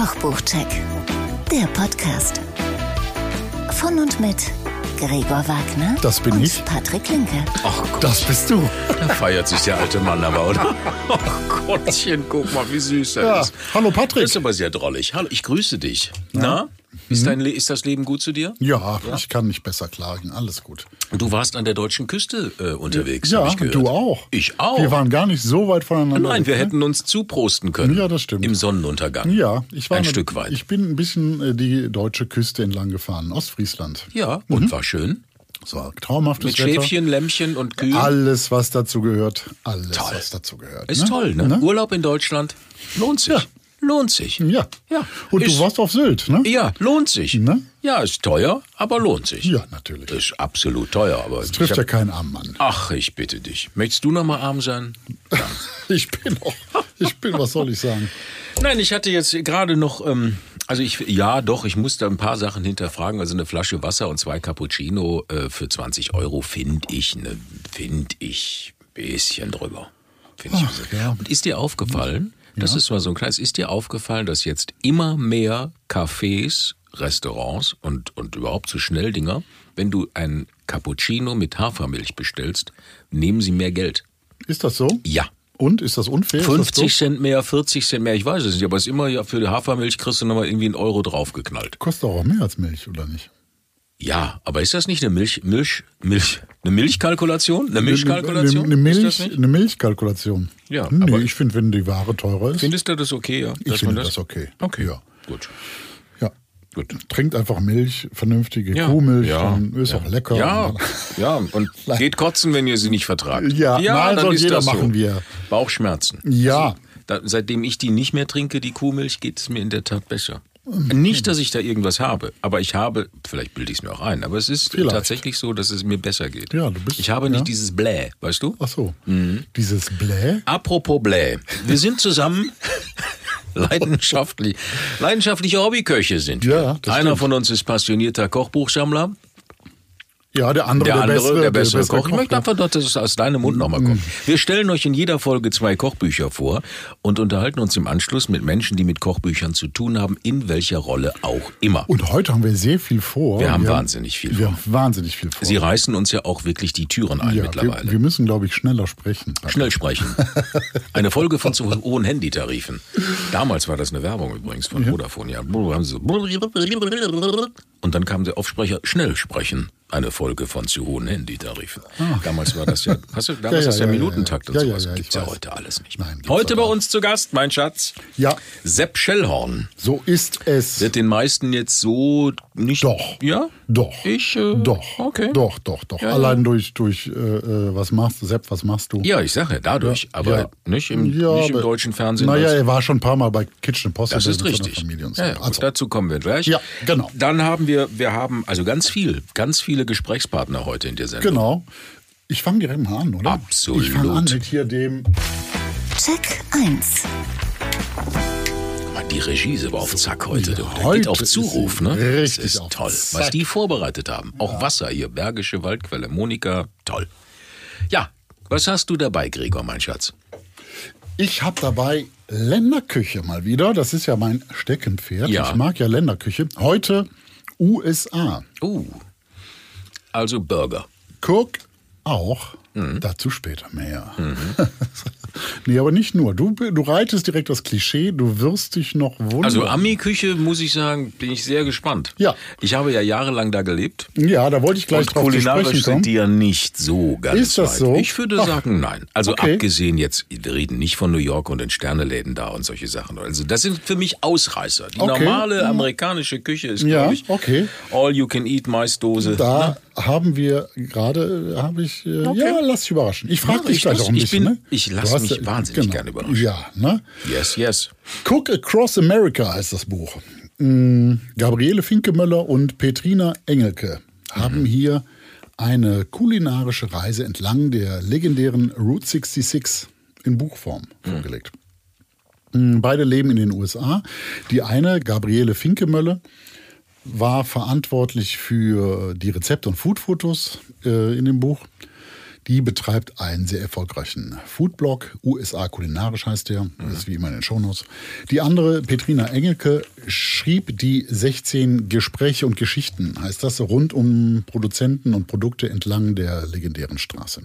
Kochbuchcheck, der Podcast. Von und mit Gregor Wagner Das bin und ich. Patrick Linke. Ach Gott, Das bist du. da feiert sich der alte Mann aber, oder? Ach Gottchen, guck mal, wie süß er Ja. ist. Hallo Patrick. Das ist aber sehr drollig. Hallo, ich grüße dich. Na, ist das Leben gut zu dir? Ja, ich kann nicht besser klagen. Alles gut. Du warst an der deutschen Küste unterwegs, Ja, habe ich gehört. du auch. Ich auch. Wir waren gar nicht so weit voneinander. Nein, wir weg, ne? hätten uns zuprosten können. Ja, das stimmt. Im Sonnenuntergang. Ja, ich war Ein Stück weit. Ich bin ein bisschen die deutsche Küste entlang gefahren, Ostfriesland. Ja, und war schön. Es war traumhaftes Mit Wetter. Schäfchen, Lämmchen und Kühen. Alles, was dazu gehört. Alles, Toll. was dazu gehört. Ist toll, ne? Urlaub in Deutschland lohnt sich. Ja. Lohnt sich. Ja. Ja. Und Ist- du warst auf Sylt, ne? Ja, lohnt sich. Ne? Ja, ist teuer, aber lohnt sich. Ja, natürlich. Ist absolut teuer, aber Das trifft ich ja hab- keinen armen Mann. Ach, ich bitte dich. Möchtest du noch mal arm sein? Ich bin, was soll ich sagen? Nein, ich hatte jetzt gerade noch, ich musste ein paar Sachen hinterfragen. Also eine Flasche Wasser und 2 Cappuccino für 20 € finde ich ein bisschen drüber. Find ich. Ach, ja. Und ist dir aufgefallen, das ist mal so ein kleines, ist dir aufgefallen, dass jetzt immer mehr Cafés, Restaurants und überhaupt so Schnelldinger, wenn du ein Cappuccino mit Hafermilch bestellst, nehmen sie mehr Geld. Ist das so? Ja. Und, ist das unfair? Ist das 50 so? Cent mehr, 40 Cent mehr, ich weiß es nicht, aber es ist immer ja für die Hafermilch kriegst du nochmal irgendwie 1 € draufgeknallt. Kostet auch mehr als Milch, oder nicht? Ja, aber ist das nicht eine eine Milchkalkulation? Eine Milchkalkulation? Eine Ist das nicht? Milchkalkulation. Ja, Nee, aber- ich finde, wenn die Ware teurer ist, Findest du das okay, ja? ich finde das okay. Okay, Ja. gut. Ja. Gut. Trinkt einfach Milch, vernünftige Ja. Kuhmilch, Ja. dann ist auch lecker. Ja, ja, und geht kotzen, wenn ihr sie nicht vertragt. Ja, nein, dann soll ist jeder das so. machen, wie er. Bauchschmerzen. Ja. Seitdem ich die nicht mehr trinke, die Kuhmilch, geht es mir in der Tat besser. Nicht, dass ich da irgendwas habe, aber vielleicht bilde ich es mir auch ein, aber es ist Vielleicht. tatsächlich so, dass es mir besser geht. Ja, du bist- ich habe ja. nicht dieses Bläh, weißt du? Ach so. Mhm. Dieses Bläh? Apropos Bläh, wir sind zusammen leidenschaftliche Hobbyköche sind wir. Ja, das Einer stimmt. von uns ist passionierter Kochbuchsammler. Ja, der andere, Der bessere Koch. Ich möchte ja. einfach, dass es aus deinem Mund nochmal kommt. Wir stellen euch in jeder Folge 2 Kochbücher vor und unterhalten uns im Anschluss mit Menschen, die mit Kochbüchern zu tun haben, in welcher Rolle auch immer. Und heute haben wir sehr viel vor. Wir haben wahnsinnig viel Wir vor. haben wahnsinnig viel vor. Sie reißen uns ja auch wirklich die Türen ein ja, mittlerweile. wir müssen, glaube ich, schneller sprechen. Schnell sprechen. Eine Folge von zu hohen Handytarifen. Damals war das eine Werbung übrigens von Vodafone. Ja. Haben sie so und dann kam der Aufsprecher, schnell sprechen. Eine Folge von zu hohen Handytarifen. Damals war das ja, damals ist der Minutentakt und sowas. ich Gibt's ja weiß. heute alles nicht mehr. Nein, gibt's Heute bei aber- uns zu Gast, mein Schatz, Ja, Sepp Schellhorn. so ist es. Wird den meisten jetzt so nicht... Doch. Ja? Doch. Doch. Okay. Doch. Ja, Allein durch was machst du, Sepp, was machst du? Ja, ich sage ja, dadurch, aber ja. nicht im aber- deutschen Fernsehen. Naja, weil's- er war schon ein paar Mal bei Kitchen Impossible. Das ist von der richtig. Familie und so. Ja, ja, gut, Also, dazu kommen wir gleich. Ja, genau. Dann haben wir haben also ganz viele Gesprächspartner heute in der Sendung. genau. Ich fange direkt mal an, oder? Absolut. Ich fange an mit hier dem... Check 1. Mann, die Regie ist aber auf Zack heute. Du. Der heute geht auf ist Zuruf, sie ne? richtig Das ist auf toll. Zack. Was die vorbereitet haben. Auch Wasser hier, Bergische Waldquelle, Monika, toll. Ja, was hast du dabei, Gregor, mein Schatz? Ich habe dabei Länderküche mal wieder. Das ist ja mein Steckenpferd. Ja. Ich mag ja Länderküche. Heute USA. Also Burger. Cook auch. Dazu später mehr. Nee, aber nicht nur. Du reitest direkt das Klischee. Du wirst dich noch wundern. Also Ami-Küche, muss ich sagen, bin ich sehr gespannt. Ja. Ich habe ja jahrelang da gelebt. Ja, da wollte ich gleich Und drauf zu kulinarisch sprechen kommen. sind die ja nicht so ganz Ist das weit. so? Ich würde Ach. sagen, nein. Also Okay. abgesehen jetzt, wir reden nicht von New York und den Sterneläden da und solche Sachen. Also das sind für mich Ausreißer. Die Okay. normale amerikanische Küche ist, Ja, glaube ich, okay. all you can eat Maisdose. Da haben wir gerade, ja, lass dich überraschen. Ich frage dich gleich auch ein bisschen. Ich Du lasse hast mich wahnsinnig gerne überraschen. Ja, ne? Yes, yes. Cook Across America heißt das Buch. Gabriele Finkemöller und Petrina Engelke haben hier eine kulinarische Reise entlang der legendären Route 66 in Buchform vorgelegt. Beide leben in den USA. Die eine, Gabriele Finkemöller, war verantwortlich für die Rezepte und Foodfotos in dem Buch. Die betreibt einen sehr erfolgreichen Foodblog, USA kulinarisch heißt der, das ist wie immer in den Shownotes. Die andere, Petrina Engelke, schrieb die 16 Gespräche und Geschichten, heißt das, rund um Produzenten und Produkte entlang der legendären Straße.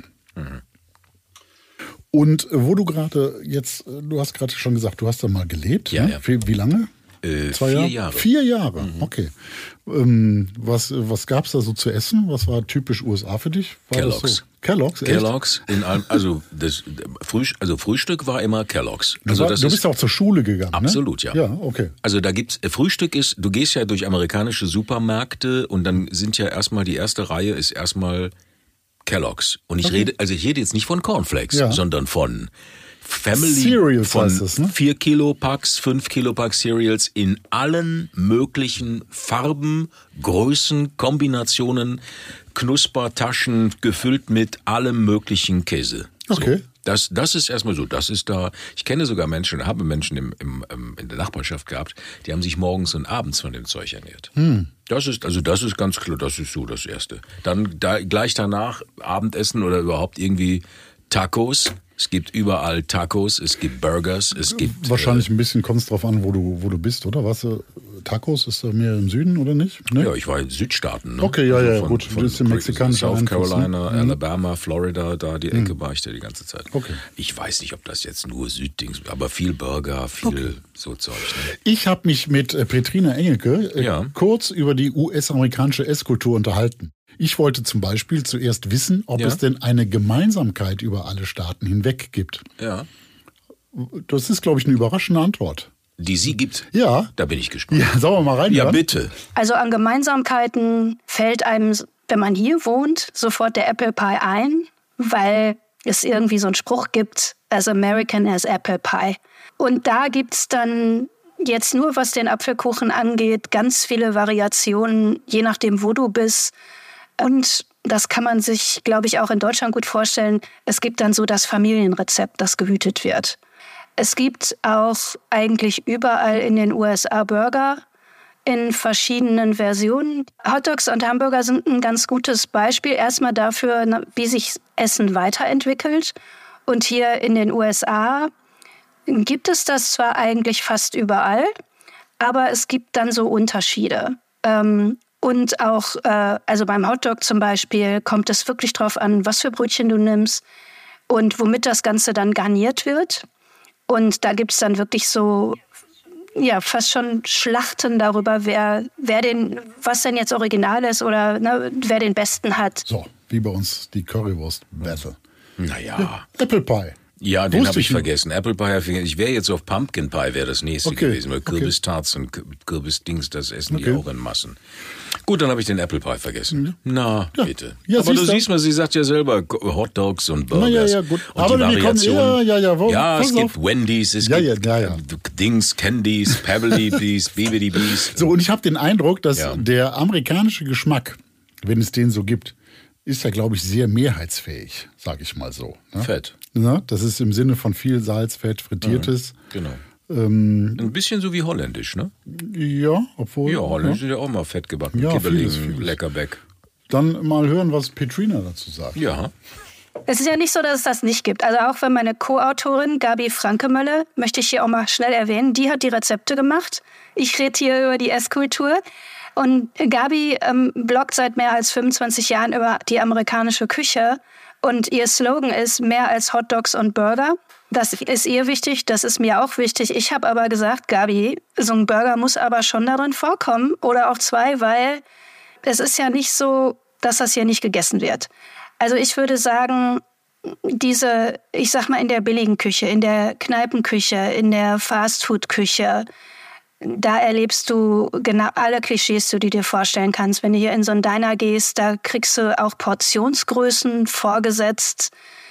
Und wo du gerade jetzt, du hast gerade schon gesagt, du hast da mal gelebt. Ja, ne? ja. Wie lange? 4 Jahre. 4 Jahre, okay. Was gab es da so zu essen? Was war typisch USA für dich? War Kellogg's. Das so? Kellogg's, echt? Kellogg's, Frühstück war immer Kellogg's. Also Du bist auch zur Schule gegangen, absolut, ne? ja. Ja, okay. Also da gibt's, Frühstück ist, du gehst ja durch amerikanische Supermärkte und dann sind ja erstmal, die erste Reihe ist erstmal Kellogg's. Und ich rede jetzt nicht von Cornflakes, sondern von Family, Cereals von heißt das, ne? 4 Kilo Packs, 5 Kilo Packs Cereals in allen möglichen Farben, Größen, Kombinationen, Knuspertaschen gefüllt mit allem möglichen Käse. Okay. So, das ist erstmal so, das ist da. Ich kenne sogar Menschen, habe Menschen in der Nachbarschaft gehabt, die haben sich morgens und abends von dem Zeug ernährt. Das ist ganz klar, das ist so das Erste. Dann gleich danach Abendessen oder überhaupt irgendwie Tacos. Es gibt überall Tacos, es gibt Burgers, es gibt... Wahrscheinlich ein bisschen kommt es drauf an, wo du bist, oder? Was, Tacos, ist da mehr im Süden oder nicht? Ne? Ja, ich war in Südstaaten. Ne? Okay, ja, gut. Du bist im mexikanischen South Einfluss, Carolina, ne? Alabama, Florida, da die Ecke war ich da die ganze Zeit. Okay. Ich weiß nicht, ob das jetzt nur Süddings, aber viel Burger, viel so Zeug. Ne? Ich habe mich mit Petrina Engelke kurz über die US-amerikanische Esskultur unterhalten. Ich wollte zum Beispiel zuerst wissen, ob es denn eine Gemeinsamkeit über alle Staaten hinweg gibt. Ja. Das ist, glaube ich, eine überraschende Antwort. Die sie gibt? Ja. Da bin ich gespannt. Ja, sollen wir mal rein? Ja, bitte. Also an Gemeinsamkeiten fällt einem, wenn man hier wohnt, sofort der Apple Pie ein, weil es irgendwie so einen Spruch gibt, as American as Apple Pie. Und da gibt's dann jetzt nur, was den Apfelkuchen angeht, ganz viele Variationen, je nachdem, wo du bist. Und das kann man sich, glaube ich, auch in Deutschland gut vorstellen. Es gibt dann so das Familienrezept, das gehütet wird. Es gibt auch eigentlich überall in den USA Burger in verschiedenen Versionen. Hotdogs und Hamburger sind ein ganz gutes Beispiel. Erstmal dafür, wie sich Essen weiterentwickelt. Und hier in den USA gibt es das zwar eigentlich fast überall, aber es gibt dann so Unterschiede. Und auch, also beim Hotdog zum Beispiel, kommt es wirklich drauf an, was für Brötchen du nimmst und womit das Ganze dann garniert wird. Und da gibt es dann wirklich so, ja, fast schon Schlachten darüber, was denn jetzt original ist oder wer den besten hat. So, wie bei uns die Currywurst-Battle. Naja. Apple Pie. Ja, den habe ich vergessen. Apple Pie, ich wäre jetzt auf Pumpkin Pie, wäre das nächste gewesen. Weil Kürbistarts und Kürbisdings, das essen die auch in Massen. Gut, dann habe ich den Apple Pie vergessen. Na, bitte. Ja, aber du siehst mal, sie sagt ja selber Hot Dogs und Burgers. Ja, gut. Und aber die Variationen. Ja, es gibt Wendy's, es gibt Dings, Candies, Pebbly Bees, Bibidi Bees. So, und ich habe den Eindruck, dass der amerikanische Geschmack, wenn es den so gibt, ist ja, glaube ich, sehr mehrheitsfähig, sage ich mal so. Ne? Fett. Ne? Das ist im Sinne von viel Salz, Fett, Frittiertes. Genau. Ein bisschen so wie holländisch, ne? Ja, obwohl... Ja, holländisch ist ja auch mal fett gebacken. Ja, Kibbeling, Leckerbeck. Dann mal hören, was Petrina dazu sagt. Ja. Es ist ja nicht so, dass es das nicht gibt. Also auch wenn meine Co-Autorin Gabi Frankemölle, möchte ich hier auch mal schnell erwähnen, die hat die Rezepte gemacht. Ich rede hier über die Esskultur. Und Gabi bloggt seit mehr als 25 Jahren über die amerikanische Küche. Und ihr Slogan ist mehr als Hotdogs und Burger. Das ist ihr wichtig, das ist mir auch wichtig. Ich habe aber gesagt, Gabi, so ein Burger muss aber schon darin vorkommen. Oder auch 2, weil es ist ja nicht so, dass das hier nicht gegessen wird. Also ich würde sagen, ich sag mal in der billigen Küche, in der Kneipenküche, in der Fastfood-Küche, da erlebst du genau alle Klischees, die du dir vorstellen kannst. Wenn du hier in so einen Diner gehst, da kriegst du auch Portionsgrößen vorgesetzt,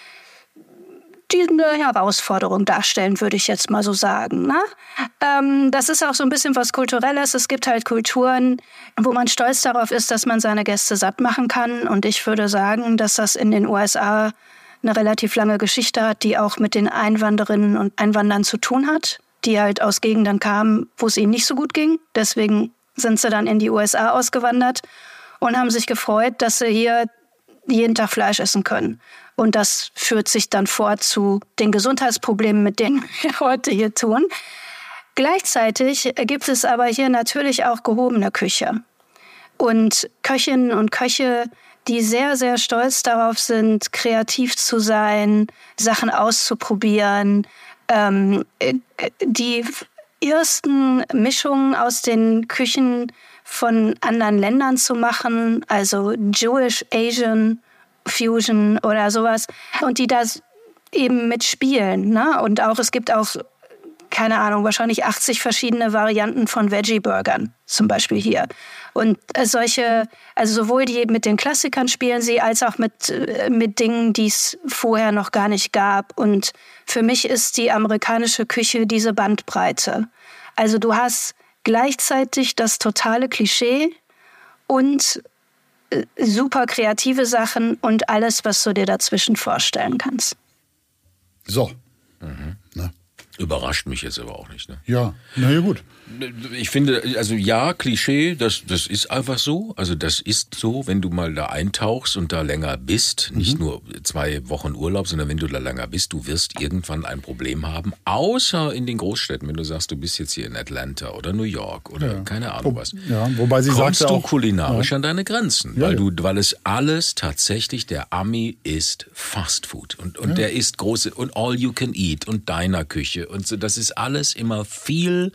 die eine Herausforderung darstellen, würde ich jetzt mal so sagen. Ne? Das ist auch so ein bisschen was Kulturelles. Es gibt halt Kulturen, wo man stolz darauf ist, dass man seine Gäste satt machen kann. Und ich würde sagen, dass das in den USA eine relativ lange Geschichte hat, die auch mit den Einwanderinnen und Einwanderern zu tun hat, die halt aus Gegenden kamen, wo es ihnen nicht so gut ging. Deswegen sind sie dann in die USA ausgewandert und haben sich gefreut, dass sie hier jeden Tag Fleisch essen können. Und das führt sich dann fort zu den Gesundheitsproblemen, mit denen wir heute hier tun. Gleichzeitig gibt es aber hier natürlich auch gehobene Küche. Und Köchinnen und Köche, die sehr, sehr stolz darauf sind, kreativ zu sein, Sachen auszuprobieren, die ersten Mischungen aus den Küchen von anderen Ländern zu machen, also Jewish, Asian Fusion oder sowas, und die das eben mitspielen, ne? Und auch, es gibt auch, keine Ahnung, wahrscheinlich 80 verschiedene Varianten von Veggie-Burgern, zum Beispiel hier. Und solche, also sowohl die mit den Klassikern spielen sie, als auch mit Dingen, die es vorher noch gar nicht gab. Und für mich ist die amerikanische Küche diese Bandbreite. Also du hast gleichzeitig das totale Klischee und super kreative Sachen und alles, was du dir dazwischen vorstellen kannst. So. Na. Überrascht mich jetzt aber auch nicht. Ne? Ja, na ja, gut. Ich finde, also ja, Klischee, das ist einfach so. Also das ist so, wenn du mal da eintauchst und da länger bist, nicht nur 2 Wochen Urlaub, sondern wenn du da länger bist, du wirst irgendwann ein Problem haben. Außer in den Großstädten, wenn du sagst, du bist jetzt hier in Atlanta oder New York oder keine Ahnung was. Ja, wobei sie kommst sagte du auch, kulinarisch an deine Grenzen, Ja, weil es alles tatsächlich, der Ami isst Fast Food und der isst große und All You Can Eat und Diner-Küche und so, das ist alles immer viel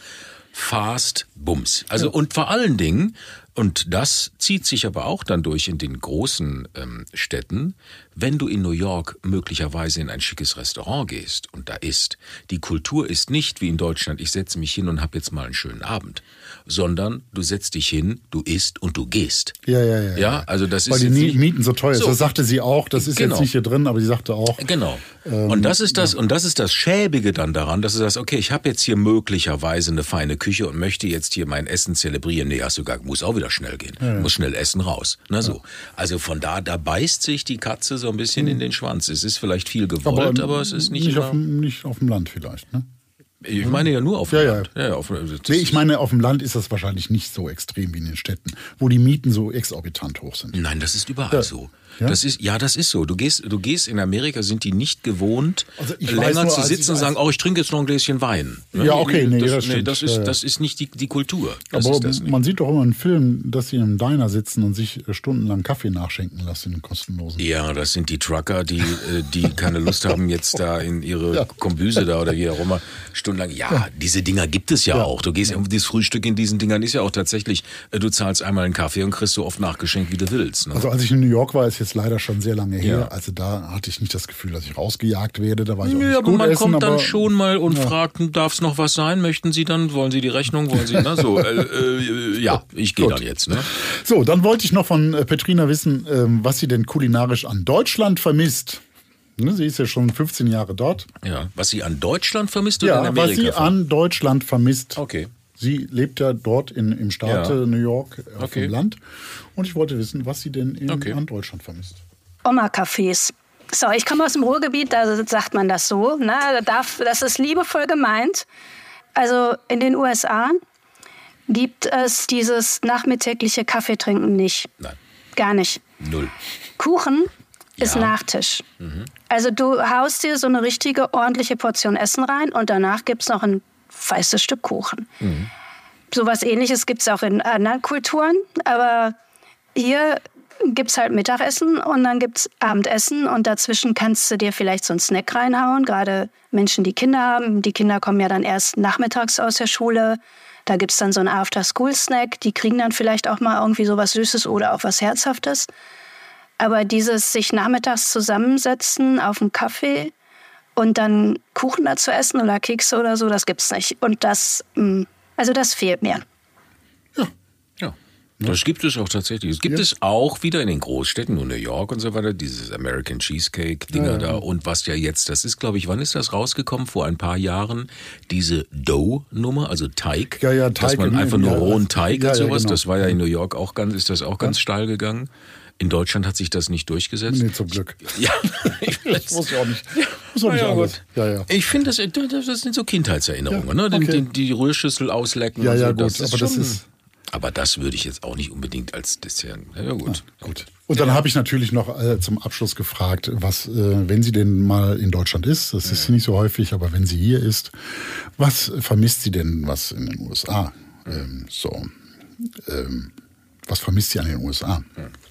Fast Bums. Also und vor allen Dingen, und das zieht sich aber auch dann durch in den großen Städten, wenn du in New York möglicherweise in ein schickes Restaurant gehst und da isst, die Kultur ist nicht wie in Deutschland, ich setze mich hin und habe jetzt mal einen schönen Abend, sondern du setzt dich hin, du isst und du gehst. Ja, also das weil ist die jetzt nicht, Mieten so teuer sind. So. Das sagte sie auch, das ist Genau. jetzt nicht hier drin, aber sie sagte auch. Genau. Und das ist das Schäbige dann daran, dass du sagst, okay, ich habe jetzt hier möglicherweise eine feine Küche und möchte jetzt hier mein Essen zelebrieren. Nee, muss auch wieder schnell gehen. Muss schnell essen raus. Na so. Also von da beißt sich die Katze so ein bisschen in den Schwanz. Es ist vielleicht viel gewollt, aber es ist nicht immer... Nicht auf dem Land vielleicht, ne? Ich meine ja nur auf dem Land. Ja, Nee, ich meine, auf dem Land ist das wahrscheinlich nicht so extrem wie in den Städten, wo die Mieten so exorbitant hoch sind. Nein, das ist überall so. Ja? Das ist so. Du gehst in Amerika, sind die nicht gewohnt, Also ich weiß länger nur, zu als sitzen ich und sagen, weiß- ich trinke jetzt noch ein Gläschen Wein. Ja, okay, das stimmt. das ist nicht die Kultur. Das Aber ist das nicht. man sieht doch immer in Filmen, dass sie in einem Diner sitzen und sich stundenlang Kaffee nachschenken lassen, den kostenlosen. Ja, das sind die Trucker, die keine Lust haben, jetzt da in ihre Kombüse da oder wie auch immer stundenlang. Ja, diese Dinger gibt es ja auch. Du gehst das Frühstück in diesen Dingern ist ja auch tatsächlich, du zahlst einmal einen Kaffee und kriegst so oft nachgeschenkt, wie du willst. Ne? Also als ich in New York war, ist jetzt leider schon sehr lange her. Ja. Also da hatte ich nicht das Gefühl, dass ich rausgejagt werde. Da war ich auch Nö, nicht aber gut man essen, kommt dann aber schon mal und fragt, darf es noch was sein? Möchten Sie dann? Wollen Sie die Rechnung? Wollen Sie? Na so, ja, ich gehe Gut. dann jetzt. Ne? So, dann wollte ich noch von Petrina wissen, was sie denn kulinarisch an Deutschland vermisst. Ne, sie ist ja schon 15 Jahre dort. Ja, was sie an Deutschland vermisst oder in Ja, Amerika? was sie an Deutschland vermisst. Okay. Sie lebt ja dort im Staat New York auf Okay. dem Land. Und ich wollte wissen, was sie denn Okay. an Deutschland vermisst. Oma-Cafés. So, ich komme aus dem Ruhrgebiet, da sagt man das so. Ne? Das ist liebevoll gemeint. Also in den USA gibt es dieses nachmittägliche Kaffeetrinken nicht. Nein, Gar nicht. 0. Kuchen ist Ja. Nachtisch. Also du haust dir so eine richtige, ordentliche Portion Essen rein und danach gibt es noch ein feistes Stück Kuchen. Sowas Ähnliches gibt es auch in anderen Kulturen, aber hier gibt es halt Mittagessen und dann gibt es Abendessen und dazwischen kannst du dir vielleicht so einen Snack reinhauen, gerade Menschen, die Kinder haben. Die Kinder kommen ja dann erst nachmittags aus der Schule. Da gibt es dann so einen After-School-Snack. Die kriegen dann vielleicht auch mal irgendwie so was Süßes oder auch was Herzhaftes. Aber dieses sich nachmittags zusammensetzen auf einen Kaffee und dann Kuchen dazu essen oder Kekse oder so, das gibt's nicht. Und das fehlt mir. Ja. Das gibt es auch tatsächlich. Es gibt es auch wieder in den Großstädten, nur New York und so weiter, dieses American Cheesecake-Dinger da. Und was ja jetzt, das ist, glaube ich, wann ist das rausgekommen? Vor ein paar Jahren. Diese Dough-Nummer, also Teig. Ja, Teig. Dass man einfach nur rohen Teig und sowas. genau. Das war ja in New York auch ganz steil gegangen. In Deutschland hat sich das nicht durchgesetzt. Nee, zum Glück. Ja, Das wusste ich auch nicht. Das war nicht ja, alles. gut. Ja. Ich finde, das sind so Kindheitserinnerungen, ne? okay. Die Rührschüssel auslecken. Ja, und so, gut. das ist Aber das schon- ist. Aber das würde ich jetzt auch nicht unbedingt als Dessert. Ja, gut. Gut. Und dann habe ich natürlich noch zum Abschluss gefragt, was, wenn sie denn mal in Deutschland ist, das ist nicht so häufig, aber wenn sie hier ist, was vermisst sie denn, was in den USA? Was vermisst sie an den USA?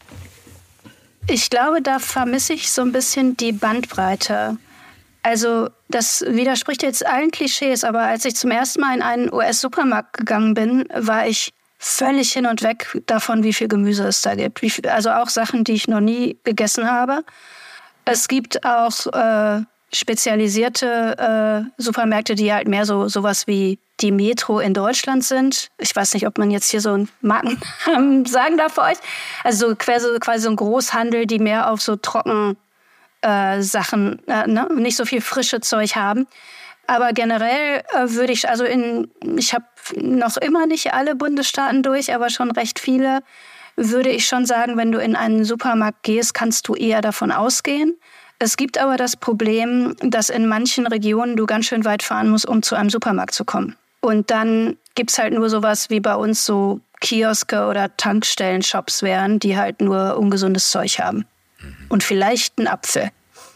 Ich glaube, da vermisse ich so ein bisschen die Bandbreite. Also das widerspricht jetzt allen Klischees, aber als ich zum ersten Mal in einen US-Supermarkt gegangen bin, war ich völlig hin und weg davon, wie viel Gemüse es da gibt. Also auch Sachen, die ich noch nie gegessen habe. Es gibt auch spezialisierte Supermärkte, die halt mehr sowas wie die Metro in Deutschland sind. Ich weiß nicht, ob man jetzt hier so einen Marken sagen darf für euch. Also quasi so ein Großhandel, die mehr auf so trocken Sachen, nicht so viel frische Zeug haben. Aber generell würde ich habe noch immer nicht alle Bundesstaaten durch, aber schon recht viele, würde ich schon sagen, wenn du in einen Supermarkt gehst, kannst du eher davon ausgehen. Es gibt aber das Problem, dass in manchen Regionen du ganz schön weit fahren musst, um zu einem Supermarkt zu kommen. Und dann gibt's halt nur sowas wie bei uns so Kioske oder Tankstellen-Shops wären, die halt nur ungesundes Zeug haben. Und vielleicht einen Apfel.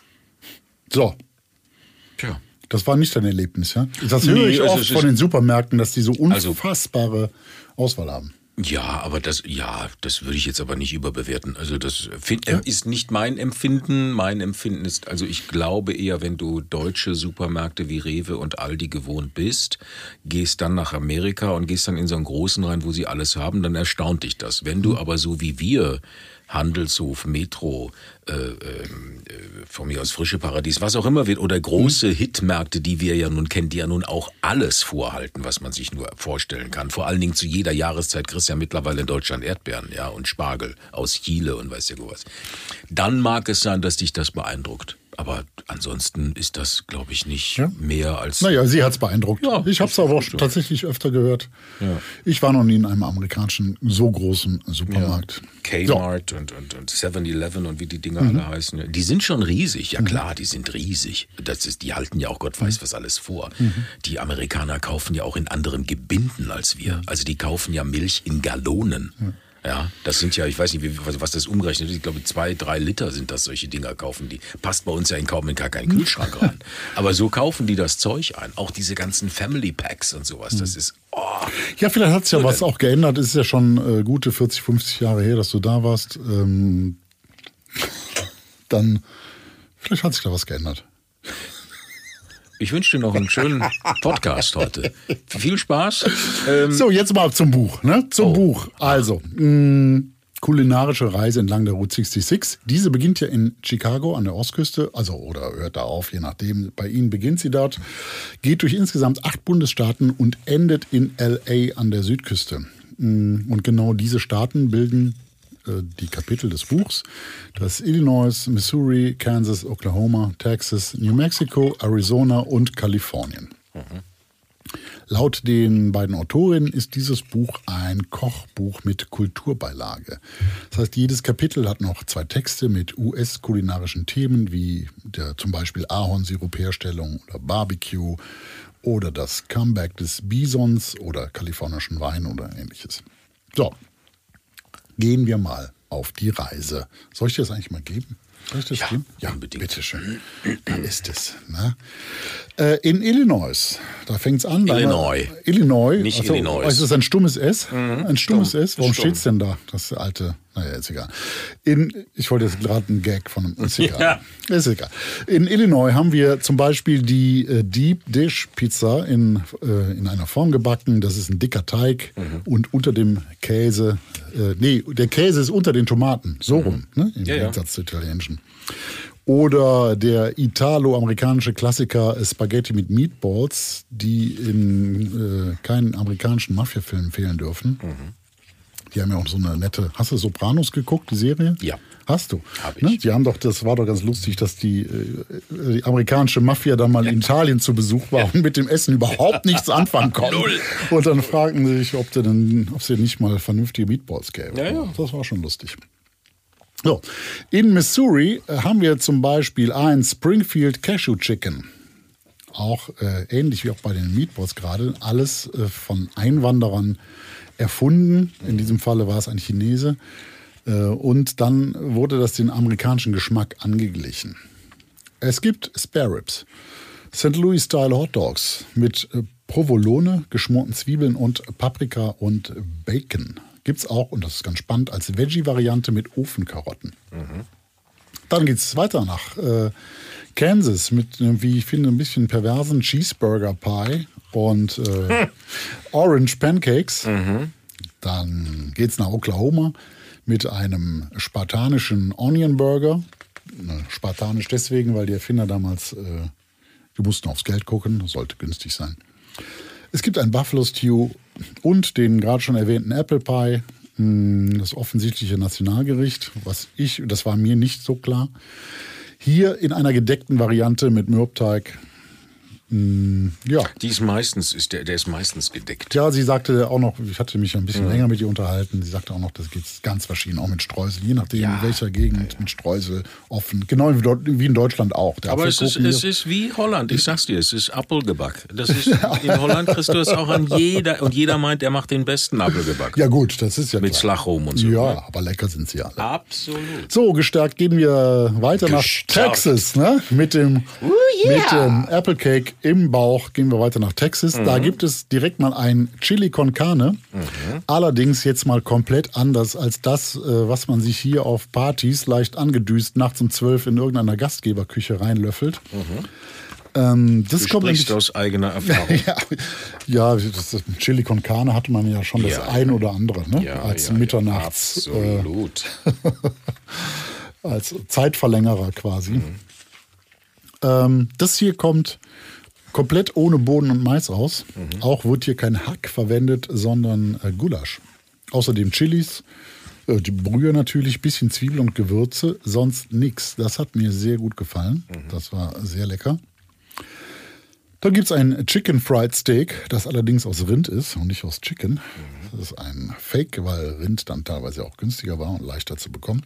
So. Tja. Das war nicht dein Erlebnis, ja? Das höre ich oft von den Supermärkten, dass die so unfassbare Auswahl haben. Ja, aber das würde ich jetzt aber nicht überbewerten. Also das ist nicht mein Empfinden. Mein Empfinden ist, also ich glaube eher, wenn du deutsche Supermärkte wie Rewe und Aldi gewohnt bist, gehst dann nach Amerika und gehst dann in so einen großen rein, wo sie alles haben, dann erstaunt dich das. Wenn du aber so wie wir Handelshof, Metro, von mir aus Frische Paradies, was auch immer wird, oder große Hitmärkte, die wir ja nun kennen, die ja nun auch alles vorhalten, was man sich nur vorstellen kann. Vor allen Dingen zu jeder Jahreszeit kriegst du ja mittlerweile in Deutschland Erdbeeren, ja, und Spargel aus Chile und weiß ja was. Dann mag es sein, dass dich das beeindruckt. Aber ansonsten ist das, glaube ich, nicht mehr als... Naja, sie hat's beeindruckt. Ja, ich habe es aber auch tatsächlich öfter gehört. Ja. Ich war noch nie in einem amerikanischen so großen Supermarkt. Ja. Kmart und 7-Eleven und wie die Dinger alle heißen. Die sind schon riesig. Ja klar, die sind riesig. Die halten ja auch Gott weiß was alles vor. Die Amerikaner kaufen ja auch in anderen Gebinden als wir. Also die kaufen ja Milch in Gallonen. Ja, das sind ja, ich weiß nicht, was das umgerechnet ist. Ich glaube, 2-3 Liter sind das, solche Dinger kaufen die. Passt bei uns ja kaum in gar keinen Kühlschrank rein. Aber so kaufen die das Zeug ein. Auch diese ganzen Family Packs und sowas. Das ist, Ja, vielleicht hat sich ja was auch geändert. Es ist ja schon gute 40, 50 Jahre her, dass du da warst. Dann, vielleicht hat sich da was geändert. Ich wünsche dir noch einen schönen Podcast heute. Viel Spaß. So, jetzt mal zum Buch. Ne? Zum Buch. Also, kulinarische Reise entlang der Route 66. Diese beginnt ja in Chicago an der Ostküste, also oder hört da auf, je nachdem. Bei Ihnen beginnt sie dort, geht durch insgesamt 8 Bundesstaaten und endet in LA an der Südküste. Und genau diese Staaten bilden die Kapitel des Buchs. Das Illinois, Missouri, Kansas, Oklahoma, Texas, New Mexico, Arizona und Kalifornien. Laut den beiden Autorinnen ist dieses Buch ein Kochbuch mit Kulturbeilage. Das heißt, jedes Kapitel hat noch 2 Texte mit US-kulinarischen Themen, wie zum Beispiel Ahornsirupherstellung oder Barbecue oder das Comeback des Bisons oder kalifornischen Wein oder ähnliches. So. Gehen wir mal auf die Reise. Soll ich dir das eigentlich mal geben? Soll ich das geben? Ja, unbedingt. Bitteschön. Da ist es. Ne? In Illinois, da fängt es an. Illinois. Nicht Illinois. Ist das ein stummes S? Ein stummes S? Warum steht es denn da? Das alte, naja, ist egal. Ich wollte jetzt gerade einen Gag von einem, ist egal. Ist egal. In Illinois haben wir zum Beispiel die Deep Dish Pizza in einer Form gebacken. Das ist ein dicker Teig und unter dem Käse, der Käse ist unter den Tomaten. So rum, ne? Im Gegensatz zur italienischen. Oder der italo-amerikanische Klassiker Spaghetti mit Meatballs, die in keinen amerikanischen Mafia-Filmen fehlen dürfen. Die haben ja auch so eine nette... Hast du Sopranos geguckt, die Serie? Ja. Hast du? Hab ich. Ne? Die haben doch, das war doch ganz lustig, dass die amerikanische Mafia dann mal in Italien zu Besuch war und mit dem Essen überhaupt nichts anfangen konnten. Und dann fragten sie sich, ob sie nicht mal vernünftige Meatballs gäbe. Ja. Das war schon lustig. So, in Missouri haben wir zum Beispiel ein Springfield Cashew Chicken. Auch ähnlich wie auch bei den Meatballs gerade, alles von Einwanderern erfunden. In diesem Falle war es ein Chinese. Und dann wurde das den amerikanischen Geschmack angeglichen. Es gibt Spare Ribs, St. Louis-Style Hot Dogs mit Provolone, geschmorten Zwiebeln und Paprika und Bacon. Gibt's auch, und das ist ganz spannend, als Veggie-Variante mit Ofenkarotten. Dann geht's weiter nach Kansas mit, wie ich finde, ein bisschen perversen Cheeseburger Pie und Orange Pancakes. Dann geht's nach Oklahoma mit einem spartanischen Onion Burger. Spartanisch deswegen, weil die Erfinder damals, die mussten aufs Geld gucken, das sollte günstig sein. Es gibt ein Buffalo Stew und den gerade schon erwähnten Apple Pie, das offensichtliche Nationalgericht, das war mir nicht so klar. Hier in einer gedeckten Variante mit Mürbteig. Ja. Der ist meistens gedeckt. Ja, sie sagte auch noch, ich hatte mich ein bisschen länger mit ihr unterhalten, sie sagte auch noch, das geht ganz verschieden, auch mit Streusel, je nachdem, in welcher Gegend, mit Streusel offen. Genau wie in Deutschland auch. Aber es ist wie Holland, ich sag's dir, es ist Apfelgebäck. Das ist, in Holland kriegst du das auch an und jeder meint, er macht den besten Apfelgebäck. Ja gut, das ist ja mit klar. Slachrom und so. Ja, ne? aber lecker sind sie alle. Absolut. So, gestärkt gehen wir weiter nach Texas, ne? Mit dem Apple Cake im Bauch gehen wir weiter nach Texas. Da gibt es direkt mal ein Chili con Carne. Allerdings jetzt mal komplett anders als das, was man sich hier auf Partys leicht angedüst nachts um 12 in irgendeiner Gastgeberküche reinlöffelt. Du sprichst aus eigener Erfahrung. Ja, das Chili con Carne hatte man ja schon das ein oder andere, ne? Als Mitternachts. Absolut. Als Zeitverlängerer quasi. Das hier kommt komplett ohne Bohnen und Mais aus. Auch wird hier kein Hack verwendet, sondern Gulasch. Außerdem Chilis, die Brühe natürlich, bisschen Zwiebel und Gewürze, sonst nichts. Das hat mir sehr gut gefallen. Das war sehr lecker. Dann gibt es ein Chicken Fried Steak, das allerdings aus Rind ist und nicht aus Chicken. Das ist ein Fake, weil Rind dann teilweise auch günstiger war und leichter zu bekommen.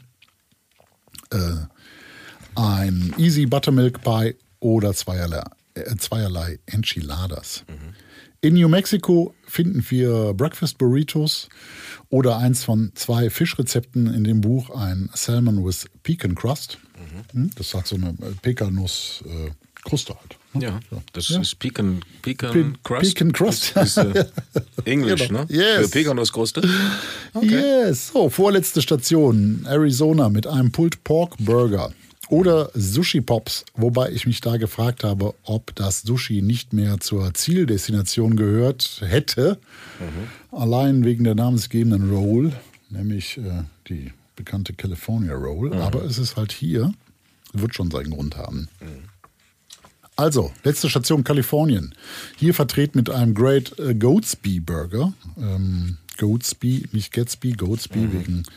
Ein Easy Buttermilk Pie oder zweierlei Enchiladas. In New Mexico finden wir Breakfast Burritos oder eins von 2 Fischrezepten in dem Buch, ein Salmon with Pecan Crust. Das hat so eine Pekanuss-Kruste halt. Ja, das ist Pecan Crust. Pecan Crust. Das ist Englisch, Genau. ne? Yes. Für Pekanuskruste. Okay. Yes. So, vorletzte Station, Arizona mit einem Pulled Pork Burger. Oder Sushi Pops, wobei ich mich da gefragt habe, ob das Sushi nicht mehr zur Zieldestination gehört hätte. Allein wegen der namensgebenden Roll, nämlich die bekannte California Roll. Aber es ist halt hier, wird schon seinen Grund haben. Also, letzte Station Kalifornien. Hier vertreten mit einem Great Goatsby Burger. Goatsby, nicht Gatsby, Goatsby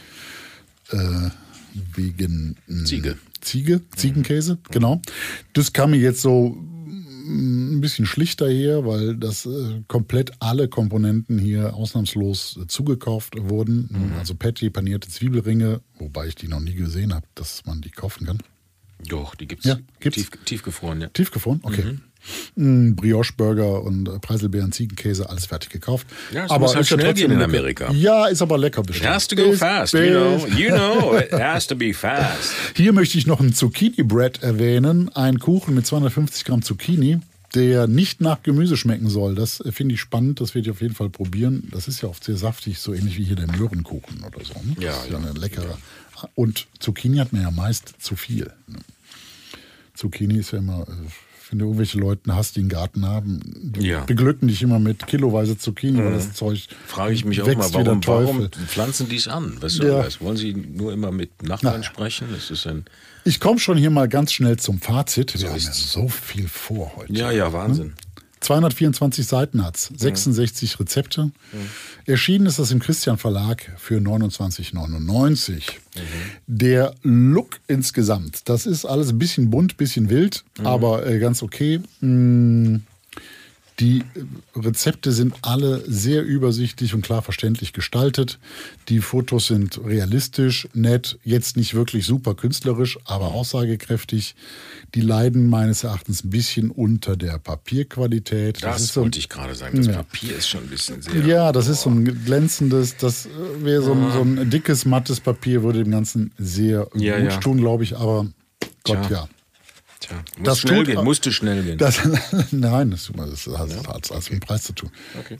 wegen Ziegenkäse, genau. Das kam mir jetzt so ein bisschen schlichter her, weil das komplett alle Komponenten hier ausnahmslos zugekauft wurden. Also Patty, panierte Zwiebelringe, wobei ich die noch nie gesehen habe, dass man die kaufen kann. Doch, die gibt's. Ja, gibt's. Tiefgefroren, ja. Tiefgefroren? Okay. Brioche-Burger und Preiselbeeren, Ziegenkäse, alles fertig gekauft. Ja, es muss halt schnell gehen in Amerika. Ja, ist aber lecker bestimmt. It has to go fast, you know, it has to be fast. Hier möchte ich noch ein Zucchini Bread erwähnen, ein Kuchen mit 250 Gramm Zucchini, der nicht nach Gemüse schmecken soll. Das finde ich spannend, das werde ich auf jeden Fall probieren. Das ist ja oft sehr saftig, so ähnlich wie hier der Möhrenkuchen oder so. Ne? Ja, das ist ja eine leckere. Und Zucchini hat man ja meist zu viel. Zucchini ist ja immer, wenn du irgendwelche Leute hast, die einen Garten haben, die beglücken dich immer mit kiloweise Zucchini, weil das Zeug frage ich mich auch mal, warum pflanzen die es an? Was soll das? Wollen sie nur immer mit Nachbarn sprechen? Ich komme schon hier mal ganz schnell zum Fazit. Wir haben ja so viel vor heute. Ja, Wahnsinn. 224 Seiten hat es, 66 Rezepte. Erschienen ist das im Christian Verlag für 29,99. Der Look insgesamt, das ist alles ein bisschen bunt, bisschen wild, aber ganz okay. Die Rezepte sind alle sehr übersichtlich und klar verständlich gestaltet. Die Fotos sind realistisch, nett, jetzt nicht wirklich super künstlerisch, aber aussagekräftig. Die leiden meines Erachtens ein bisschen unter der Papierqualität. Das wollte ich gerade sagen. Das Papier ist schon ein bisschen sehr... Ja, das ist so ein glänzendes, das wäre so ein dickes, mattes Papier, würde dem Ganzen sehr gut tun, glaube ich, aber Gott, ja. Tja, musste schnell gehen. Nein, das hat als mit dem Preis zu tun. Okay.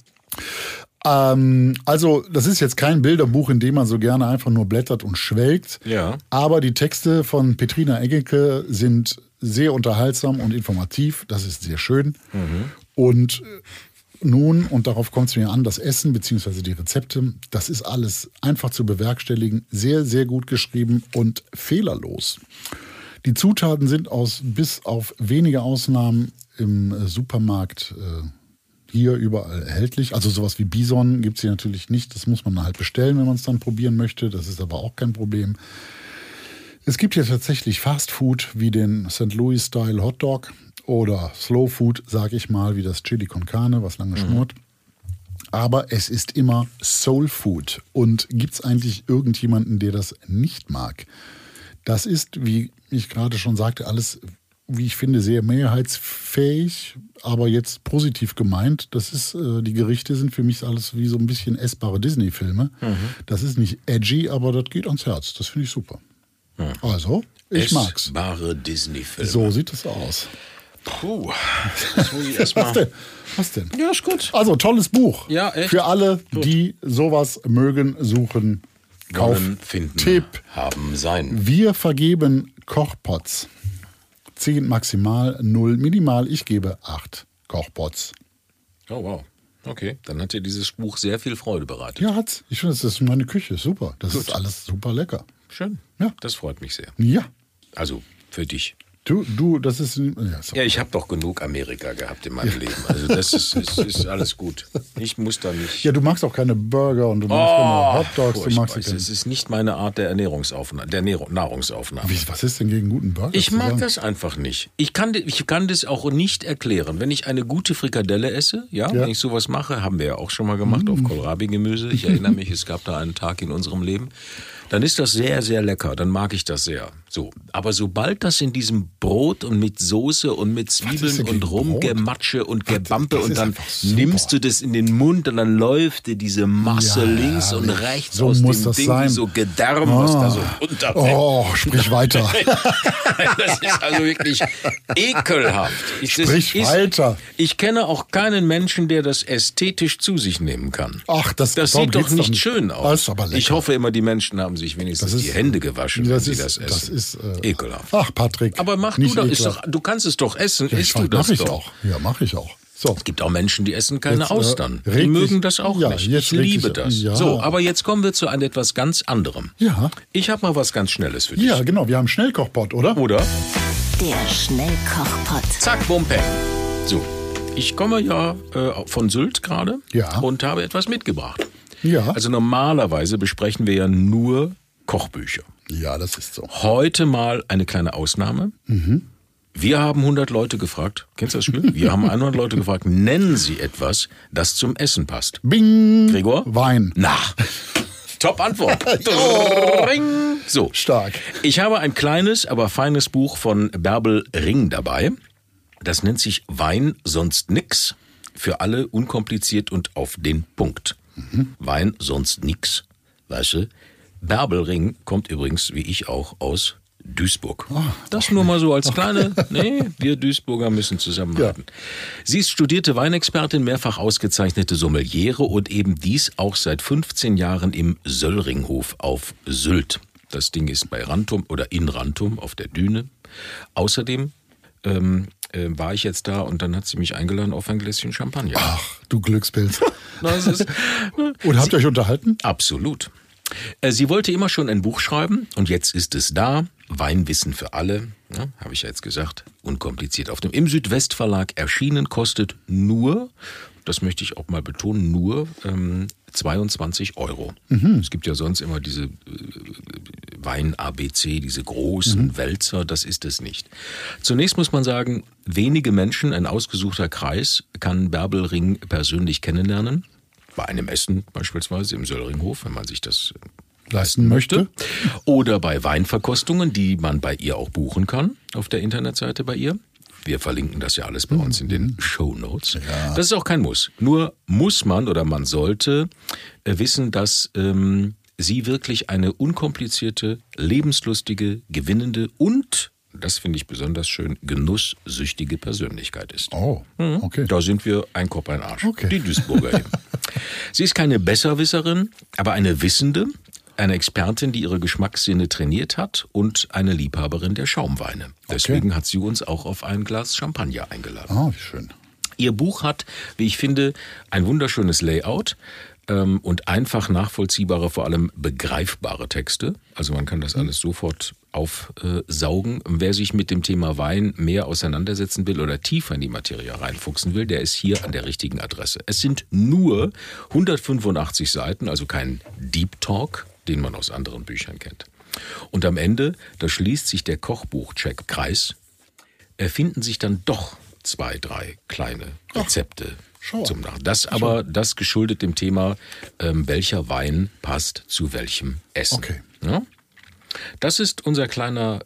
Also, das ist jetzt kein Bilderbuch, in dem man so gerne einfach nur blättert und schwelgt. Ja. Aber die Texte von Petrina Engelke sind sehr unterhaltsam und informativ. Das ist sehr schön. Und nun, und darauf kommt es mir an, das Essen bzw. die Rezepte, das ist alles einfach zu bewerkstelligen. Sehr, sehr gut geschrieben und fehlerlos. Die Zutaten sind bis auf wenige Ausnahmen im Supermarkt hier überall erhältlich. Also sowas wie Bison gibt es hier natürlich nicht. Das muss man halt bestellen, wenn man es dann probieren möchte. Das ist aber auch kein Problem. Es gibt hier tatsächlich Fast Food wie den St. Louis Style Hot Dog oder Slow Food, sage ich mal, wie das Chili con Carne, was lange schmort. Aber es ist immer Soul Food. Und gibt es eigentlich irgendjemanden, der das nicht mag? Das ist, wie ich gerade schon sagte, alles, wie ich finde, sehr mehrheitsfähig, aber jetzt positiv gemeint. Das ist, die Gerichte sind für mich alles wie so ein bisschen essbare Disney-Filme. Das ist nicht edgy, aber das geht ans Herz. Das finde ich super. Also, ich mag's. Essbare Disney-Filme. So sieht es aus. Puh. Das muss ich erst mal... Was denn? Ja, ist gut. Also, tolles Buch. Ja, echt? Für alle, die sowas mögen, suchen. Wollen, finden, Tipp. haben, sein. Wir vergeben Kochpots. 10 maximal, 0 minimal. Ich gebe 8 Kochpots. Oh, wow. Okay, dann hat dir dieses Buch sehr viel Freude bereitet. Ja, hat's. Ich finde, das ist meine Küche. Super. Das ist alles super lecker. Schön. Ja. Das freut mich sehr. Ja. Also, für dich. Du, das ist... Ja, ich habe doch genug Amerika gehabt in meinem Leben. Also das ist alles gut. Ich muss da nicht... Ja, du magst auch keine Burger und du magst keine Hotdogs. Du magst es ist nicht meine Art der Nahrungsaufnahme. Was ist denn gegen guten Burger? Ich mag das einfach nicht. Ich kann das auch nicht erklären. Wenn ich eine gute Frikadelle esse, wenn ich sowas mache, haben wir ja auch schon mal gemacht auf Kohlrabi-Gemüse. Ich erinnere mich, es gab da einen Tag in unserem Leben. Dann ist das sehr, sehr lecker. Dann mag ich das sehr. So. Aber sobald das in diesem Brot und mit Soße und mit Zwiebeln und Rumgematsche und Gebampe und dann nimmst du das in den Mund und dann läuft dir diese Masse links und rechts so aus muss dem das Ding, sein. wie so Gedärm, was da so runterfällt. Oh, sprich weiter. Das ist also wirklich ekelhaft. Sprich weiter. Ich kenne auch keinen Menschen, der das ästhetisch zu sich nehmen kann. Ach, das sieht doch nicht schön aus. Das ist aber lecker. Ich hoffe immer, die Menschen haben sich wenigstens die Hände gewaschen, wenn sie das essen. Das ist ekelhaft. Ach, Patrick. Aber mach du doch, du kannst es doch essen. Ja, isst du das mach ich doch. Auch. Ja, mache ich auch. So. Es gibt auch Menschen, die essen keine Jetzt, Austern. Die mögen das auch nicht. Ich liebe das. Ja. So, aber jetzt kommen wir zu etwas ganz anderem. Ja. Ich habe mal was ganz Schnelles für dich. Ja, genau. Wir haben einen Schnellkochpot, oder? Oder? Der Schnellkochpot. Zack, bum, peng. So, ich komme ja von Sylt gerade und habe etwas mitgebracht. Ja. Also normalerweise besprechen wir ja nur Kochbücher. Ja, das ist so. Heute mal eine kleine Ausnahme. Wir haben 100 Leute gefragt. Kennst du das Spiel? Wir haben 100 Leute gefragt, nennen Sie etwas, das zum Essen passt. Bing. Gregor? Wein. Na, top Antwort. So. Stark. Ich habe ein kleines, aber feines Buch von Bärbel Ring dabei. Das nennt sich Wein, sonst nix. Für alle unkompliziert und auf den Punkt. Wein, sonst nix. Weißt du? Bärbel Ring kommt übrigens, wie ich auch, aus Duisburg. Das nur mal so als kleine, wir Duisburger müssen zusammenhalten. Ja. Sie ist studierte Weinexpertin, mehrfach ausgezeichnete Sommeliere und eben dies auch seit 15 Jahren im Söllringhof auf Sylt. Das Ding ist bei Rantum oder in Rantum auf der Düne. Außerdem war ich jetzt da und dann hat sie mich eingeladen auf ein Gläschen Champagner. Ach, du Glückspilz. Und habt ihr euch unterhalten? Absolut. Sie wollte immer schon ein Buch schreiben und jetzt ist es da. Weinwissen für alle, ja, habe ich ja jetzt gesagt, unkompliziert. Im Südwestverlag erschienen, kostet nur, das möchte ich auch mal betonen, nur 22 €. Es gibt ja sonst immer diese Wein-ABC, diese großen Wälzer, das ist es nicht. Zunächst muss man sagen, wenige Menschen, ein ausgesuchter Kreis, kann Bärbel Ring persönlich kennenlernen. Bei einem Essen beispielsweise im Söllringhof, wenn man sich das leisten möchte. Oder bei Weinverkostungen, die man bei ihr auch buchen kann, auf der Internetseite bei ihr. Wir verlinken das ja alles bei uns in den Shownotes. Ja. Das ist auch kein Muss. Nur muss man oder man sollte wissen, dass sie wirklich eine unkomplizierte, lebenslustige, gewinnende und, das finde ich besonders schön, genusssüchtige Persönlichkeit ist. Oh, okay. Da sind wir ein Kopf, ein Arsch. Okay. Die Duisburger eben. Sie ist keine Besserwisserin, aber eine Wissende, eine Expertin, die ihre Geschmackssinne trainiert hat und eine Liebhaberin der Schaumweine. Deswegen hat sie uns auch auf ein Glas Champagner eingeladen. Ah, wie schön. Ihr Buch hat, wie ich finde, ein wunderschönes Layout und einfach nachvollziehbare, vor allem begreifbare Texte. Also man kann das alles sofort aufsaugen. Wer sich mit dem Thema Wein mehr auseinandersetzen will oder tiefer in die Materie reinfuchsen will, der ist hier an der richtigen Adresse. Es sind nur 185 Seiten, also kein Deep Talk, den man aus anderen Büchern kennt. Und am Ende, da schließt sich der Kochbuch-Check-Kreis, finden sich dann doch 2, 3 kleine Rezepte zum Nach. Das geschuldet dem Thema, welcher Wein passt zu welchem Essen. Okay. Ja? Das ist unser kleiner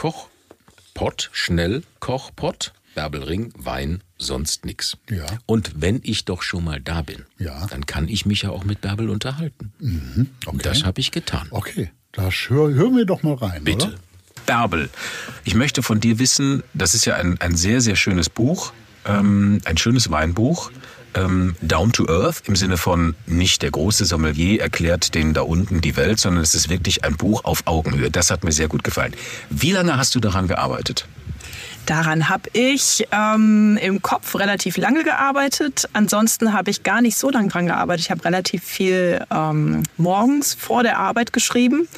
Kochpott, Schnellkochpott, Bärbel Ring, Wein, sonst nix. Ja. Und wenn ich doch schon mal da bin, dann kann ich mich ja auch mit Bärbel unterhalten. Okay. Und das habe ich getan. Okay, da hören wir doch mal rein, Bitte. Oder? Bärbel, ich möchte von dir wissen, das ist ja ein sehr, sehr schönes Buch, ein schönes Weinbuch, down to earth, im Sinne von nicht der große Sommelier erklärt denen da unten die Welt, sondern es ist wirklich ein Buch auf Augenhöhe. Das hat mir sehr gut gefallen. Wie lange hast du daran gearbeitet? Daran habe ich im Kopf relativ lange gearbeitet. Ansonsten habe ich gar nicht so lange dran gearbeitet. Ich habe relativ viel morgens vor der Arbeit geschrieben.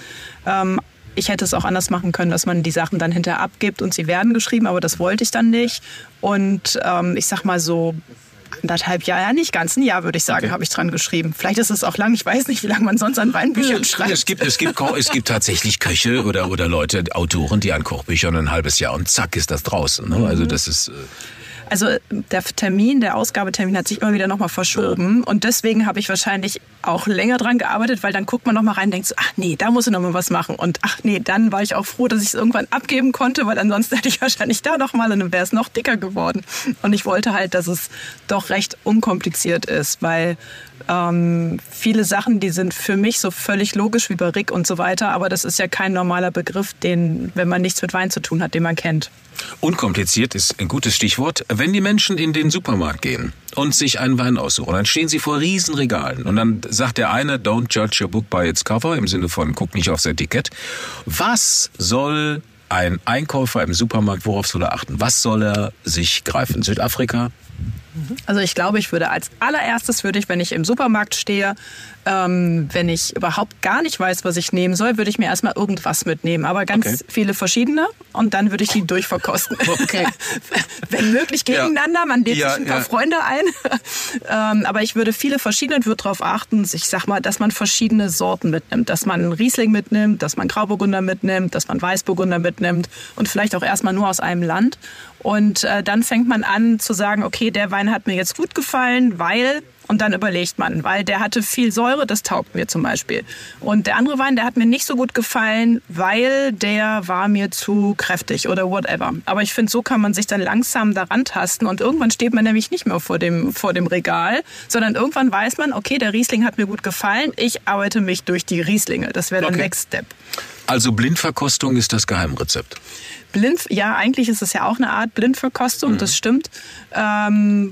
Ich hätte es auch anders machen können, dass man die Sachen dann hinterher abgibt und sie werden geschrieben, aber das wollte ich dann nicht. Und ich sag mal so 1,5 Jahre, ja nicht ganz ein Jahr, würde ich sagen, habe ich dran geschrieben. Vielleicht ist es auch lang, ich weiß nicht, wie lange man sonst an Weinbüchern schreibt. Es gibt tatsächlich Köche oder Leute, Autoren, die an Kochbüchern ein halbes Jahr und zack ist das draußen. Ne? Also das ist... Also der Ausgabetermin hat sich immer wieder nochmal verschoben. Und deswegen habe ich wahrscheinlich auch länger dran gearbeitet, weil dann guckt man nochmal rein und denkt so, ach nee, da muss ich nochmal was machen. Und ach nee, dann war ich auch froh, dass ich es irgendwann abgeben konnte, weil ansonsten hätte ich wahrscheinlich da nochmal und dann wäre es noch dicker geworden. Und ich wollte halt, dass es doch recht unkompliziert ist, weil viele Sachen, die sind für mich so völlig logisch wie bei Rick und so weiter, aber das ist ja kein normaler Begriff, wenn man nichts mit Wein zu tun hat, den man kennt. Unkompliziert ist ein gutes Stichwort. Wenn die Menschen in den Supermarkt gehen und sich einen Wein aussuchen, dann stehen sie vor Riesenregalen und dann sagt der eine, don't judge a book by its cover, im Sinne von, guck nicht aufs Etikett. Was soll ein Einkäufer im Supermarkt, worauf soll er achten? Was soll er sich greifen? Südafrika? Also ich glaube, als allererstes würde ich, wenn ich im Supermarkt stehe, wenn ich überhaupt gar nicht weiß, was ich nehmen soll, würde ich mir erstmal irgendwas mitnehmen. Aber ganz viele verschiedene und dann würde ich die durchverkosten. Okay. Wenn möglich gegeneinander, man lädt sich ein paar Freunde ein. Aber ich würde viele verschiedene und würde darauf achten, ich sag mal, dass man verschiedene Sorten mitnimmt. Dass man einen Riesling mitnimmt, dass man Grauburgunder mitnimmt, dass man Weißburgunder mitnimmt und vielleicht auch erstmal nur aus einem Land. Und dann fängt man an zu sagen, okay, der Wein hat mir jetzt gut gefallen, weil... Und dann überlegt man, weil der hatte viel Säure, das taugt mir zum Beispiel. Und der andere Wein, der hat mir nicht so gut gefallen, weil der war mir zu kräftig oder whatever. Aber ich finde, so kann man sich dann langsam daran tasten und irgendwann steht man nämlich nicht mehr vor dem Regal, sondern irgendwann weiß man, okay, der Riesling hat mir gut gefallen, ich arbeite mich durch die Rieslinge. Das wäre der Next Step. Also Blindverkostung ist das Geheimrezept? Ja, eigentlich ist es ja auch eine Art Blindverkostung, das stimmt.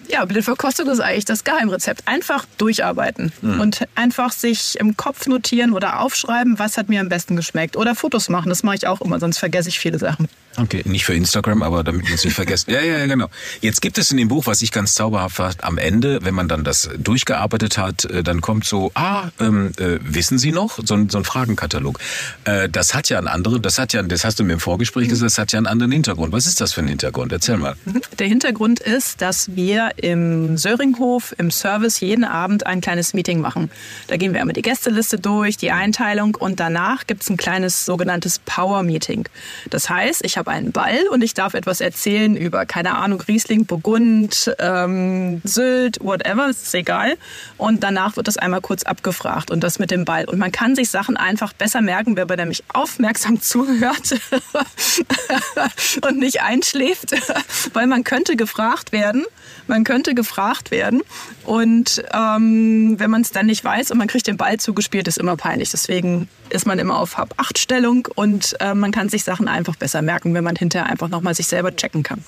Ja, Blindverkostung ist eigentlich das Geheimrezept. Einfach durcharbeiten und einfach sich im Kopf notieren oder aufschreiben, was hat mir am besten geschmeckt. Oder Fotos machen, das mache ich auch immer, sonst vergesse ich viele Sachen. Okay, nicht für Instagram, aber damit wir es nicht vergessen. Ja, genau. Jetzt gibt es in dem Buch, was ich ganz zauberhaft fand, am Ende, wenn man dann das durchgearbeitet hat, dann kommt so, wissen Sie noch? So ein Fragenkatalog. Das hat ja einen anderen, das hast du mir im Vorgespräch gesagt, das hat ja einen anderen Hintergrund. Was ist das für ein Hintergrund? Erzähl mal. Der Hintergrund ist, dass wir im Söringhof im Service jeden Abend ein kleines Meeting machen. Da gehen wir einmal die Gästeliste durch, die Einteilung und danach gibt es ein kleines sogenanntes Power-Meeting. Das heißt, ich habe einen Ball und ich darf etwas erzählen über, keine Ahnung, Riesling, Burgund, Sylt, whatever, ist egal. Und danach wird das einmal kurz abgefragt und das mit dem Ball. Und man kann sich Sachen einfach besser merken, wenn man nämlich aufmerksam zuhört und nicht einschläft, weil man könnte gefragt werden. Und wenn man es dann nicht weiß und man kriegt den Ball zugespielt, ist immer peinlich. Deswegen ist man immer auf Hab-8-Stellung und man kann sich Sachen einfach besser merken, wenn man hinterher einfach nochmal sich selber checken kann.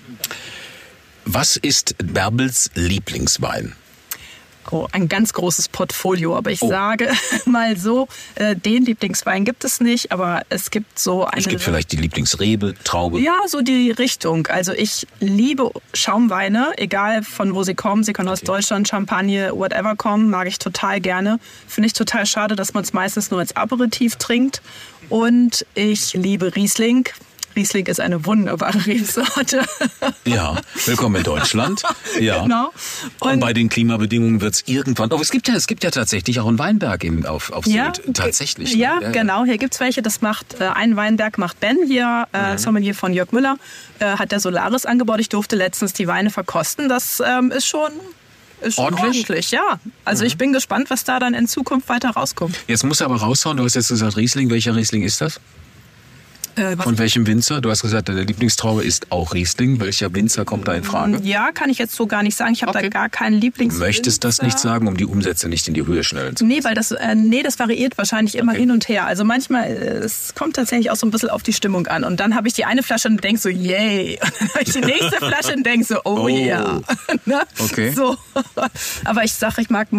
Was ist Bärbels Lieblingswein? Oh, ein ganz großes Portfolio, aber ich sage mal so, den Lieblingswein gibt es nicht, aber es gibt so eine... Es gibt vielleicht die Lieblingsrebe, Traube. Ja, so die Richtung. Also ich liebe Schaumweine, egal von wo sie kommen. Sie können aus Deutschland, Champagne, whatever kommen, mag ich total gerne. Finde ich total schade, dass man es meistens nur als Aperitif trinkt. Und ich liebe Riesling. Riesling ist eine wunderbare Rebsorte. Ja, willkommen in Deutschland. Ja. Genau. Und bei den Klimabedingungen wird es irgendwann... Oh, es gibt ja tatsächlich auch einen Weinberg auf Sylt. Tatsächlich. Ja, genau. Hier gibt es welche. Das macht einen Weinberg macht Ben hier, Sommelier von Jörg Müller. Hat der Solaris angebaut. Ich durfte letztens die Weine verkosten. Das ist schon ordentlich, ja. Also ich bin gespannt, was da dann in Zukunft weiter rauskommt. Jetzt musst du aber raushauen. Du hast jetzt gesagt Riesling. Welcher Riesling ist das? Von welchem Winzer? Du hast gesagt, der Lieblingstraube ist auch Riesling. Welcher Winzer kommt da in Frage? Ja, kann ich jetzt so gar nicht sagen. Ich habe da gar keinen Lieblingswinzer. Möchtest das nicht sagen, um die Umsätze nicht in die Höhe schnellen zu lassen? Nee, weil das variiert wahrscheinlich immer hin und her. Also manchmal, es kommt tatsächlich auch so ein bisschen auf die Stimmung an. Und dann habe ich die eine Flasche und denke so, yay. Und dann habe ich die nächste Flasche und denke so, oh yeah. Okay. So. Aber ich sage, ich mag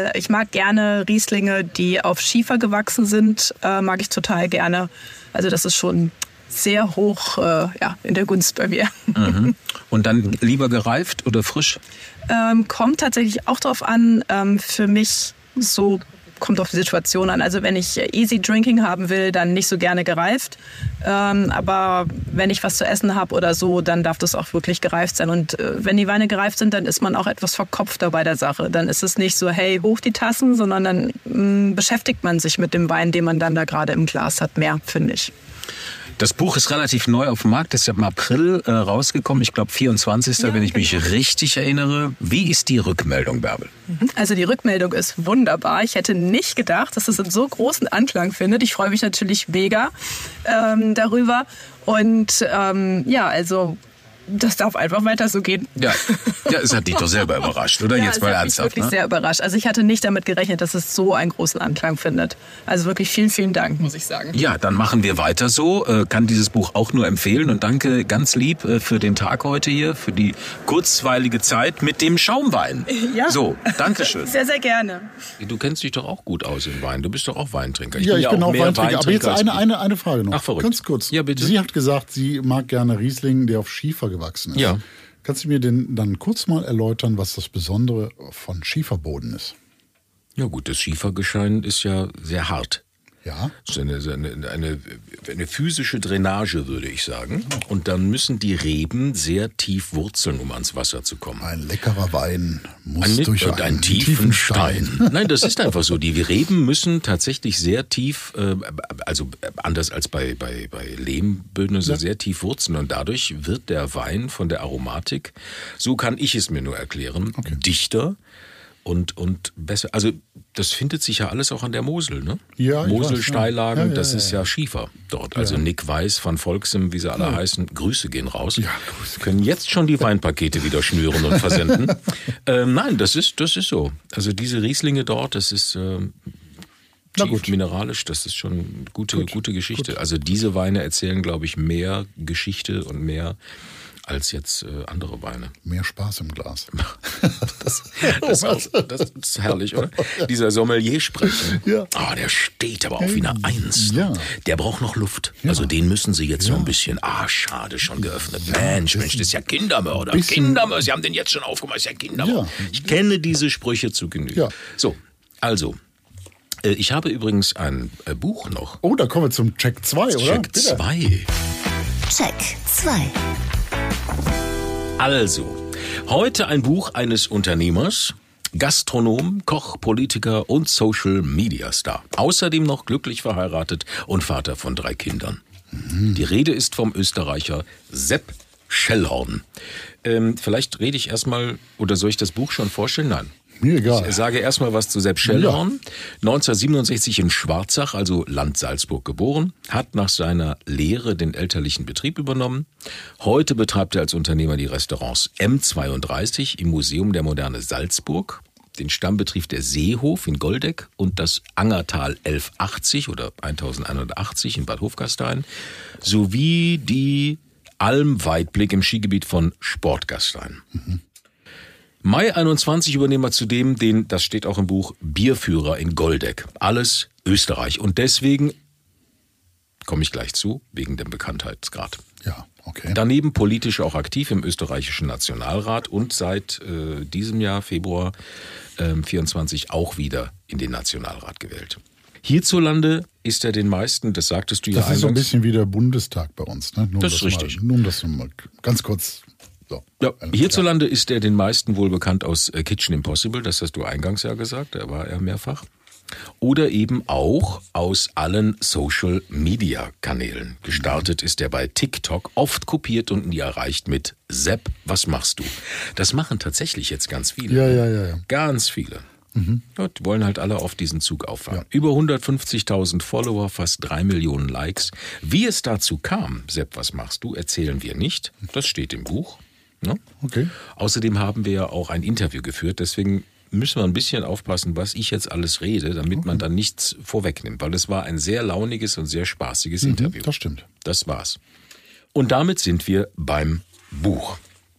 gerne Rieslinge, die auf Schiefer gewachsen sind. Mag ich total gerne. Also das ist schon sehr hoch in der Gunst bei mir. Mhm. Und dann lieber gereift oder frisch? Kommt tatsächlich auch drauf an. Für mich kommt auf die Situation an. Also wenn ich Easy Drinking haben will, dann nicht so gerne gereift. Aber wenn ich was zu essen habe oder so, dann darf das auch wirklich gereift sein. Und wenn die Weine gereift sind, dann ist man auch etwas verkopfter bei der Sache. Dann ist es nicht so, hey, hoch die Tassen, sondern dann beschäftigt man sich mit dem Wein, den man dann da gerade im Glas hat, mehr, finde ich. Das Buch ist relativ neu auf dem Markt, ist ja im April rausgekommen, ich glaube 24., wenn ich mich richtig erinnere. Wie ist die Rückmeldung, Bärbel? Also die Rückmeldung ist wunderbar. Ich hätte nicht gedacht, dass es einen so großen Anklang findet. Ich freue mich natürlich mega darüber. Und also... Das darf einfach weiter so gehen. Ja, es hat dich doch selber überrascht, oder? Jetzt mal ernsthaft. Ich bin wirklich sehr überrascht. Also ich hatte nicht damit gerechnet, dass es so einen großen Anklang findet. Also wirklich vielen, vielen Dank, muss ich sagen. Ja, dann machen wir weiter so. Kann dieses Buch auch nur empfehlen. Und danke ganz lieb für den Tag heute hier, für die kurzweilige Zeit mit dem Schaumwein. Ja. So, danke schön. Sehr, sehr gerne. Du kennst dich doch auch gut aus im Wein. Du bist doch auch Weintrinker. Ich bin auch Weintrinker. Aber jetzt eine Frage noch. Ach, verrückt. Ganz kurz. Ja, bitte. Sie hat gesagt, sie mag gerne Riesling, der auf Schiefer gewachsen ist. Ja. Kannst du mir dann kurz mal erläutern, was das Besondere von Schieferboden ist? Ja gut, das Schiefergestein ist ja sehr hart. Ja. Das ist eine physische Drainage, würde ich sagen. Und dann müssen die Reben sehr tief wurzeln, um ans Wasser zu kommen. Ein leckerer Wein muss durch einen tiefen Stein. Nein, das ist einfach so. Die Reben müssen tatsächlich sehr tief, also anders als bei Lehmböden, sehr tief wurzeln. Und dadurch wird der Wein von der Aromatik, so kann ich es mir nur erklären, dichter. Und besser, also das findet sich ja alles auch an der Mosel, ne? Ja, Mosel-Steillagen, das ist ja Schiefer dort. Also Nick Weiß von Volksem, wie sie alle heißen, Grüße gehen raus. Ja, können jetzt schon die Weinpakete wieder schnüren und versenden. Nein, das ist so. Also diese Rieslinge dort, das ist tief mineralisch, das ist schon gute Geschichte. Gut. Also diese Weine erzählen, glaube ich, mehr Geschichte und mehr als jetzt andere Weine. Mehr Spaß im Glas. Das ist herrlich, oder? Dieser Sommelier sprechen. Ja. Der steht aber auf wie eine Eins. Ja. Der braucht noch Luft. Ja. Also den müssen sie jetzt so ein bisschen, schade, schon geöffnet. Mensch, das ist ja Kindermörder. Kindermörder, sie haben den jetzt schon aufgemacht, ist ja Kindermörder. Ja. Ich kenne diese Sprüche zu Genüge. Ja. So, also, ich habe übrigens ein Buch noch. Oh, da kommen wir zum Check 2, oder? Check 2. Check 2. Also, heute ein Buch eines Unternehmers, Gastronom, Koch, Politiker und Social-Media-Star. Außerdem noch glücklich verheiratet und Vater von 3 Kindern. Die Rede ist vom Österreicher Sepp Schellhorn. Vielleicht rede ich erstmal, oder soll ich das Buch schon vorstellen? Nein. Mir egal. Ich sage erstmal was zu Sepp Schellhorn. 1967 in Schwarzach, also Land Salzburg, geboren, hat nach seiner Lehre den elterlichen Betrieb übernommen. Heute betreibt er als Unternehmer die Restaurants M32 im Museum der Moderne Salzburg, den Stammbetrieb der Seehof in Goldeck und das Angertal 1180 oder 1180 in Bad Hofgastein sowie die Alm Weitblick im Skigebiet von Sportgastein. Mai 21 übernehmen wir zudem das steht auch im Buch, Bierführer in Goldeck. Alles Österreich. Und deswegen komme ich gleich zu, wegen dem Bekanntheitsgrad. Ja, okay. Daneben politisch auch aktiv im österreichischen Nationalrat und seit diesem Jahr, Februar 24, auch wieder in den Nationalrat gewählt. Hierzulande ist er den meisten, das sagtest du ja eingangs. Das ist so ein bisschen wie der Bundestag bei uns. Ne? Das ist richtig. Nur um das mal ganz kurz... So, ja, hierzulande ist er den meisten wohl bekannt aus Kitchen Impossible, das hast du eingangs ja gesagt, da war er mehrfach. Oder eben auch aus allen Social-Media-Kanälen. Gestartet ist er bei TikTok, oft kopiert und nie erreicht mit Sepp, was machst du? Das machen tatsächlich jetzt ganz viele. Ja. Ganz viele. Ja, die wollen halt alle auf diesen Zug auffahren. Ja. Über 150.000 Follower, fast 3 Millionen Likes. Wie es dazu kam, Sepp, was machst du, erzählen wir nicht. Das steht im Buch. Ne? Okay. Außerdem haben wir ja auch ein Interview geführt, deswegen müssen wir ein bisschen aufpassen, was ich jetzt alles rede, damit man dann nichts vorwegnimmt, weil es war ein sehr launiges und sehr spaßiges Interview. Das stimmt. Das war's. Und damit sind wir beim Buch.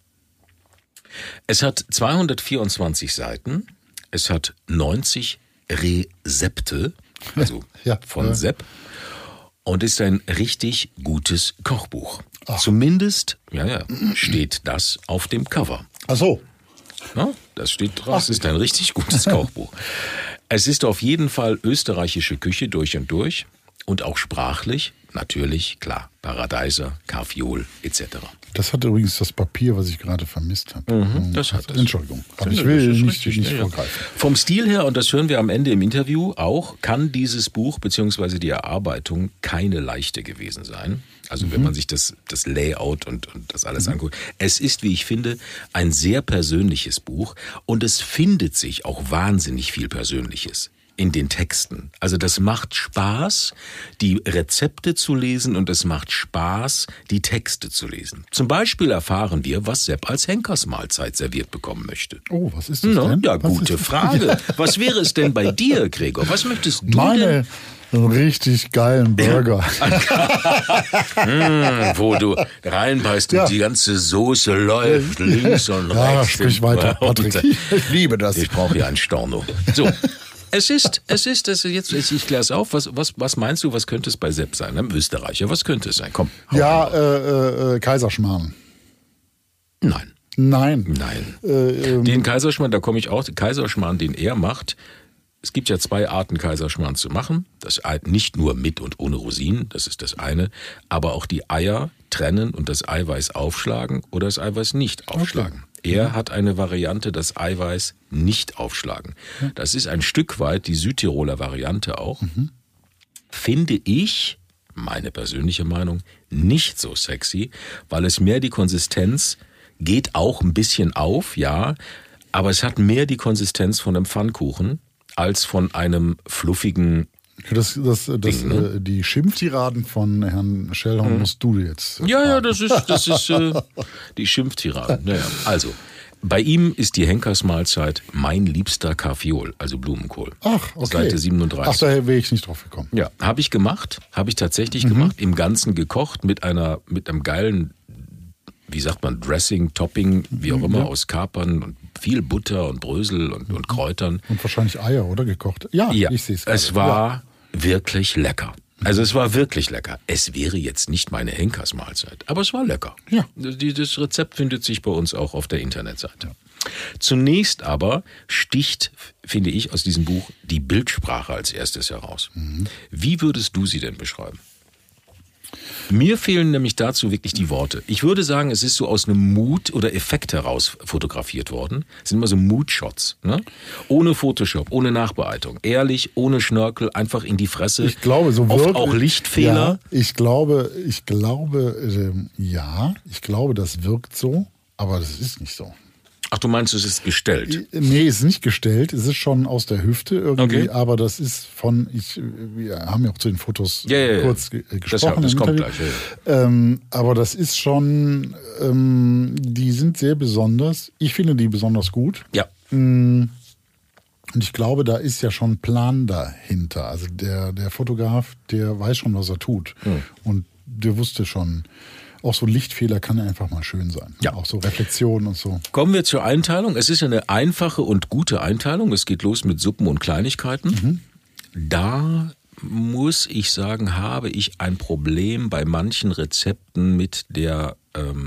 Es hat 224 Seiten, es hat 90 Rezepte, also von Sepp, und ist ein richtig gutes Kochbuch. Ach. Zumindest, steht das auf dem Cover. Ach so. Ja, das steht drauf. Es ist ein richtig gutes Kochbuch. Es ist auf jeden Fall österreichische Küche durch und durch und auch sprachlich, natürlich, klar, Paradeiser, Kaffeeol etc. Das hat übrigens das Papier, was ich gerade vermisst habe. Das hat es. Entschuldigung, aber ich will nicht vorgreifen. Vom Stil her, und das hören wir am Ende im Interview auch, kann dieses Buch bzw. die Erarbeitung keine leichte gewesen sein. Also wenn man sich das Layout und das alles anguckt. Es ist, wie ich finde, ein sehr persönliches Buch und es findet sich auch wahnsinnig viel Persönliches in den Texten. Also das macht Spaß, die Rezepte zu lesen und es macht Spaß, die Texte zu lesen. Zum Beispiel erfahren wir, was Sepp als Henkersmahlzeit serviert bekommen möchte. Oh, was ist das denn? Ja, gute Frage. Was wäre es denn bei dir, Gregor? Was möchtest du denn? Einen richtig geilen Burger. Wo du reinbeißt und die ganze Soße läuft links und rechts. Ja, sprich weiter, Patrick. Ich liebe das. Ich brauche hier ein Storno. So. Es ist jetzt, ich kläre es auf, was meinst du, was könnte es bei Sepp sein, einem Österreicher, was könnte es sein? Komm. Kaiserschmarrn. Nein. Den Kaiserschmarrn, da komme ich auch, Kaiserschmarrn, den er macht, es gibt ja 2 Arten, Kaiserschmarrn zu machen. Das nicht nur mit und ohne Rosinen, das ist das eine, aber auch die Eier trennen und das Eiweiß aufschlagen oder das Eiweiß nicht aufschlagen. Okay. Er hat eine Variante, das Eiweiß nicht aufschlagen. Das ist ein Stück weit die Südtiroler Variante auch. Finde ich, meine persönliche Meinung, nicht so sexy, weil es mehr die Konsistenz geht auch ein bisschen auf, ja, aber es hat mehr die Konsistenz von einem Pfannkuchen als von einem fluffigen Ding, ne? Die Schimpftiraden von Herrn Schellhorn musst du jetzt fragen. Ja, das ist die Schimpftiraden. Naja. Also, bei ihm ist die Henkersmahlzeit mein liebster Kaffeeol, also Blumenkohl. Ach, okay. Seite 37. Ach, da wäre ich nicht drauf gekommen. Ja, habe ich tatsächlich gemacht, im Ganzen gekocht mit einem geilen wie sagt man, Dressing, Topping, wie auch immer, aus Kapern und viel Butter und Brösel und Kräutern. Und wahrscheinlich Eier, oder? Gekocht. Ja, ich sehe es gerade. Es war wirklich lecker. Also es war wirklich lecker. Es wäre jetzt nicht meine Henkersmahlzeit, aber es war lecker. Ja. Das Rezept findet sich bei uns auch auf der Internetseite. Zunächst aber sticht, finde ich, aus diesem Buch die Bildsprache als erstes heraus. Wie würdest du sie denn beschreiben? Mir fehlen nämlich dazu wirklich die Worte. Ich würde sagen, es ist so aus einem Mood oder Effekt heraus fotografiert worden. Es sind immer so Mood-Shots, ne? Ohne Photoshop, ohne Nachbearbeitung. Ehrlich, ohne Schnörkel, einfach in die Fresse. Ich glaube, so oft wirklich, auch Lichtfehler. Ja, ich glaube, das wirkt so, aber das ist nicht so. Ach, du meinst, es ist gestellt? Nee, es ist nicht gestellt. Es ist schon aus der Hüfte irgendwie, Okay. Aber das ist wir haben ja auch zu den Fotos kurz gesprochen. Das kommt gleich. Aber das ist schon, die sind sehr besonders. Ich finde die besonders gut. Ja. Und ich glaube, da ist ja schon Plan dahinter. Also der Fotograf, der weiß schon, was er tut. Und der wusste schon, auch so Lichtfehler kann einfach mal schön sein. Ja. Auch so Reflexionen und so. Kommen wir zur Einteilung. Es ist eine einfache und gute Einteilung. Es geht los mit Suppen und Kleinigkeiten. Da muss ich sagen, habe ich ein Problem bei manchen Rezepten mit der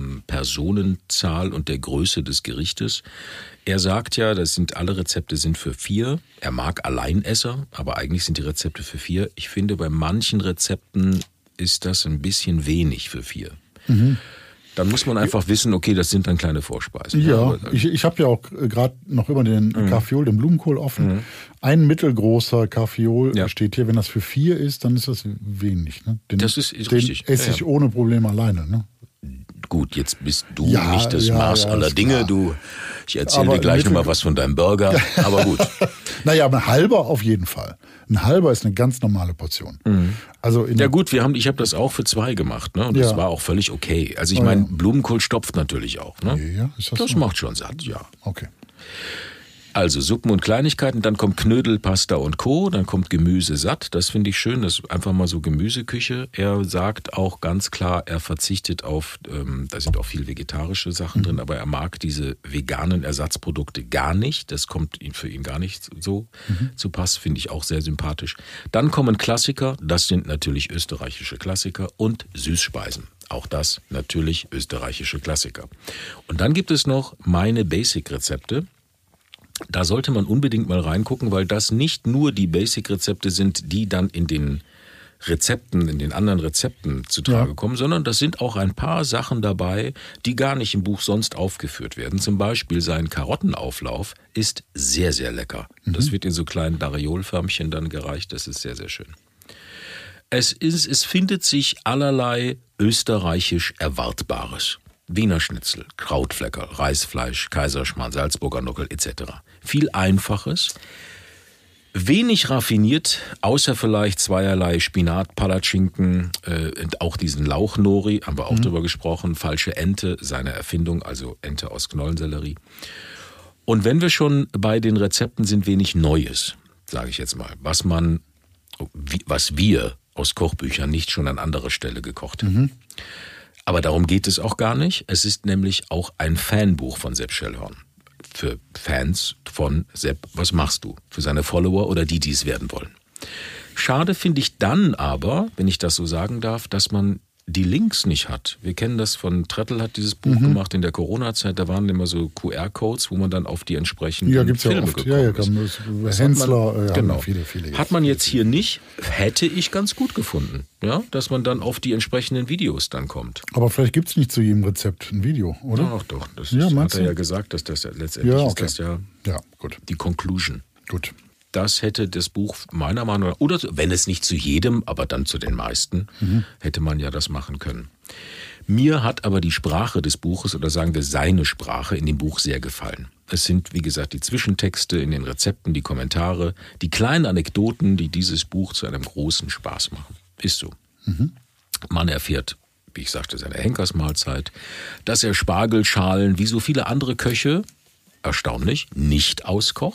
Personenzahl und der Größe des Gerichtes. Er sagt ja, alle Rezepte sind für 4. Er mag Alleinesser, aber eigentlich sind die Rezepte für 4. Ich finde, bei manchen Rezepten ist das ein bisschen wenig für 4. Dann muss man einfach wissen, okay, das sind dann kleine Vorspeisen. Ja, ich habe ja auch gerade noch immer den Carfiol, den Blumenkohl offen. Ein mittelgroßer Carfiol steht hier. Wenn das für 4 ist, dann ist das wenig. Ne? Das ist richtig. Den esse ich ohne Probleme alleine. Ne? Gut, jetzt bist du nicht das Maß aller Dinge. Ich erzähle dir gleich nochmal was von deinem Burger, aber gut. Naja, aber ein halber auf jeden Fall. Ein halber ist eine ganz normale Portion. Also ja gut, ich habe das auch für 2 gemacht, ne? Und das war auch völlig okay. Also ich meine, Blumenkohl stopft natürlich auch, ne? Ja, ist das so? Macht schon satt, ja. Okay. Also Suppen und Kleinigkeiten, dann kommt Knödel, Pasta und Co., dann kommt Gemüse satt. Das finde ich schön, das ist einfach mal so Gemüseküche. Er sagt auch ganz klar, er verzichtet auf, da sind auch viel vegetarische Sachen drin, aber er mag diese veganen Ersatzprodukte gar nicht. Das kommt für ihn gar nicht so zu Pass, finde ich auch sehr sympathisch. Dann kommen Klassiker, das sind natürlich österreichische Klassiker und Süßspeisen. Auch das natürlich österreichische Klassiker. Und dann gibt es noch meine Basic-Rezepte. Da sollte man unbedingt mal reingucken, weil das nicht nur die Basic-Rezepte sind, die dann in den anderen Rezepten zutage kommen, sondern das sind auch ein paar Sachen dabei, die gar nicht im Buch sonst aufgeführt werden. Zum Beispiel sein Karottenauflauf ist sehr, sehr lecker. Das wird in so kleinen Dariolförmchen dann gereicht. Das ist sehr, sehr schön. Es findet sich allerlei österreichisch Erwartbares. Wiener Schnitzel, Krautflecker, Reisfleisch, Kaiserschmarrn, Salzburger Nockel etc. Viel Einfaches, wenig raffiniert, außer vielleicht zweierlei Spinat, Palatschinken, auch diesen Lauchnori, haben wir auch drüber gesprochen, falsche Ente, seine Erfindung, also Ente aus Knollensellerie. Und wenn wir schon bei den Rezepten sind, wenig Neues, sage ich jetzt mal, was wir aus Kochbüchern nicht schon an anderer Stelle gekocht haben. Aber darum geht es auch gar nicht. Es ist nämlich auch ein Fanbuch von Sepp Schellhorn. Für Fans von Sepp, was machst du? Für seine Follower oder die es werden wollen. Schade finde ich dann aber, wenn ich das so sagen darf, dass man die Links nicht hat. Wir kennen das von Trettel, hat dieses Buch gemacht in der Corona-Zeit. Da waren immer so QR-Codes, wo man dann auf die entsprechenden Filme gekommen ist. Hensler, genau. Viele. Hat man jetzt hier nicht, hätte ich ganz gut gefunden, ja, dass man dann auf die entsprechenden Videos dann kommt. Aber vielleicht gibt es nicht zu jedem Rezept ein Video, oder? Ach doch, das hat er ja gesagt, dass das ja letztendlich ist das ja gut. Die Conclusion. Gut. Das hätte das Buch meiner Meinung nach, oder wenn es nicht zu jedem, aber dann zu den meisten, hätte man ja das machen können. Mir hat aber die Sprache des Buches, oder sagen wir seine Sprache in dem Buch sehr gefallen. Es sind, wie gesagt, die Zwischentexte in den Rezepten, die Kommentare, die kleinen Anekdoten, die dieses Buch zu einem großen Spaß machen. Ist so. Man erfährt, wie ich sagte, seine Henkersmahlzeit, dass er Spargelschalen, wie so viele andere Köche, erstaunlich, nicht auskocht.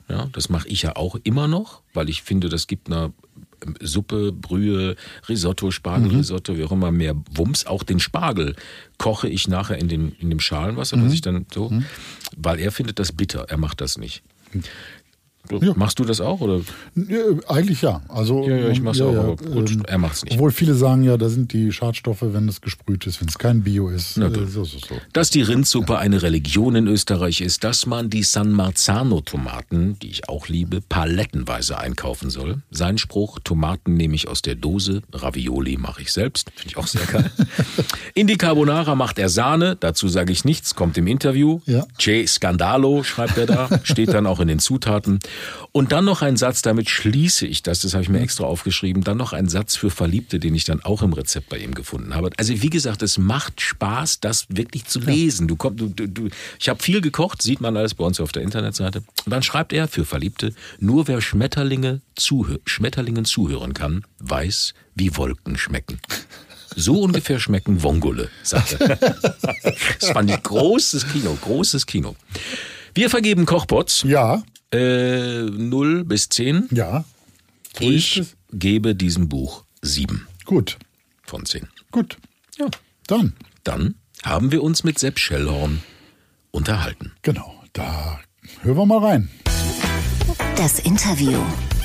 Ja, das mache ich ja auch immer noch, weil ich finde, das gibt einer Suppe, Brühe, Risotto, Spargelrisotto, wie auch immer, mehr Wumms. Auch den Spargel koche ich nachher in dem Schalenwasser, was ich dann so, weil er findet das bitter, er macht das nicht. Ja. Machst du das auch? Oder? Ja, eigentlich ja. Also, Ja, ich mach's auch, aber gut, er macht's nicht. Obwohl viele sagen ja, da sind die Schadstoffe, wenn es gesprüht ist, wenn es kein Bio ist. So. Dass die Rindsuppe eine Religion in Österreich ist, dass man die San Marzano-Tomaten, die ich auch liebe, palettenweise einkaufen soll. Sein Spruch, Tomaten nehme ich aus der Dose, Ravioli mache ich selbst, finde ich auch sehr geil. In die Carbonara macht er Sahne, dazu sage ich nichts, kommt im Interview. Ja. Che Scandalo, schreibt er da, steht dann auch in den Zutaten. Und dann noch ein Satz, damit schließe ich das habe ich mir extra aufgeschrieben, dann noch ein Satz für Verliebte, den ich dann auch im Rezept bei ihm gefunden habe. Also wie gesagt, es macht Spaß, das wirklich zu lesen. Ich habe viel gekocht, sieht man alles bei uns auf der Internetseite. Und dann schreibt er für Verliebte, nur wer Schmetterlingen zuhören kann, weiß, wie Wolken schmecken. So ungefähr schmecken Vongole, sagt er. Das fand ich großes Kino. Wir vergeben Kochpots. Ja. 0 bis 10. Ja. So Ich gebe diesem Buch 7 Gut. von 10. Gut. Ja. Dann haben wir uns mit Sepp Schellhorn unterhalten. Genau. Da hören wir mal rein. Das Interview.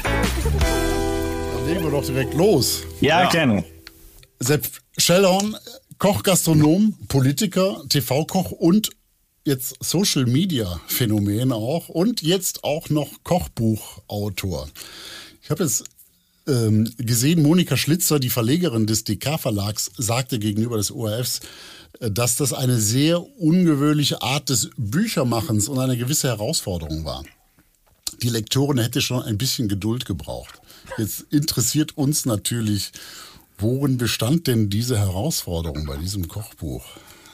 Dann legen wir doch direkt los. Ja, gerne. Sepp Schellhorn, Koch, Gastronom, Politiker, TV-Koch und jetzt Social-Media-Phänomen auch und jetzt auch noch Kochbuchautor. Ich habe jetzt gesehen, Monika Schlitzer, die Verlegerin des DK-Verlags, sagte gegenüber des ORFs, dass das eine sehr ungewöhnliche Art des Büchermachens und eine gewisse Herausforderung war. Die Lektorin hätte schon ein bisschen Geduld gebraucht. Jetzt interessiert uns natürlich, worin bestand denn diese Herausforderung bei diesem Kochbuch?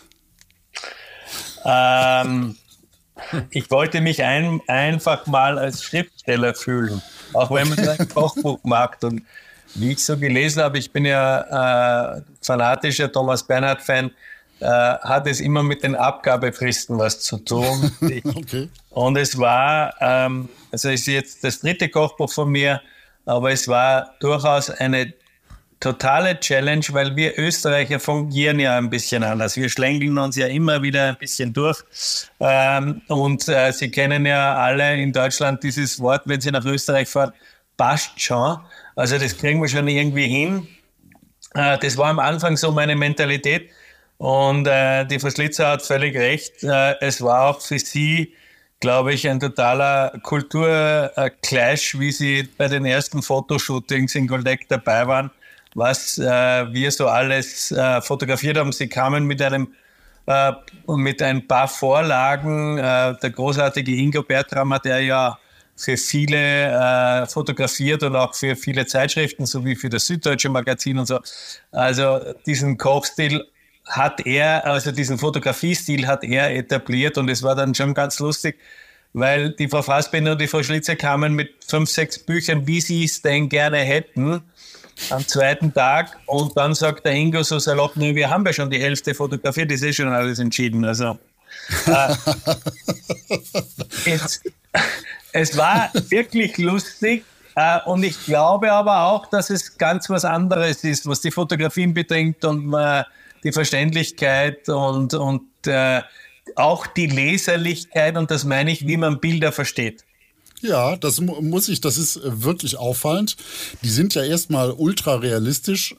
Ich wollte mich einfach mal als Schriftsteller fühlen, auch wenn man ein Kochbuch macht. Und wie ich so gelesen habe, ich bin ja fanatischer Thomas Bernhard-Fan, hat es immer mit den Abgabefristen was zu tun. Okay. Und es war, also es ist jetzt das 3. Kochbuch von mir, aber es war durchaus eine totale Challenge, weil wir Österreicher fungieren ja ein bisschen anders. Wir schlängeln uns ja immer wieder ein bisschen durch. Und Sie kennen ja alle in Deutschland dieses Wort, wenn Sie nach Österreich fahren, passt schon. Also das kriegen wir schon irgendwie hin. Das war am Anfang so meine Mentalität. Und die Frau Schlitzer hat völlig recht. Es war auch für sie, glaube ich, ein totaler Kulturclash, wie sie bei den ersten Fotoshootings in Goldeck dabei waren, was wir so alles fotografiert haben. Sie kamen mit ein paar Vorlagen. Der großartige Ingo Bertram hat er ja für viele fotografiert und auch für viele Zeitschriften, sowie für das Süddeutsche Magazin und so. Also diesen Kochstil hat er, also diesen Fotografiestil hat er etabliert und es war dann schon ganz lustig, weil die Frau Fassbender und die Frau Schlitzer kamen mit 5, 6 Büchern, wie sie es denn gerne hätten, am 2. Tag, und dann sagt der Ingo so salopp, wir haben ja schon die Hälfte fotografiert, das ist schon alles entschieden. Also es war wirklich lustig und ich glaube aber auch, dass es ganz was anderes ist, was die Fotografien betrifft und die Verständlichkeit und auch die Leserlichkeit, und das meine ich, wie man Bilder versteht. Ja, das ist wirklich auffallend. Die sind ja erstmal ultra realistisch,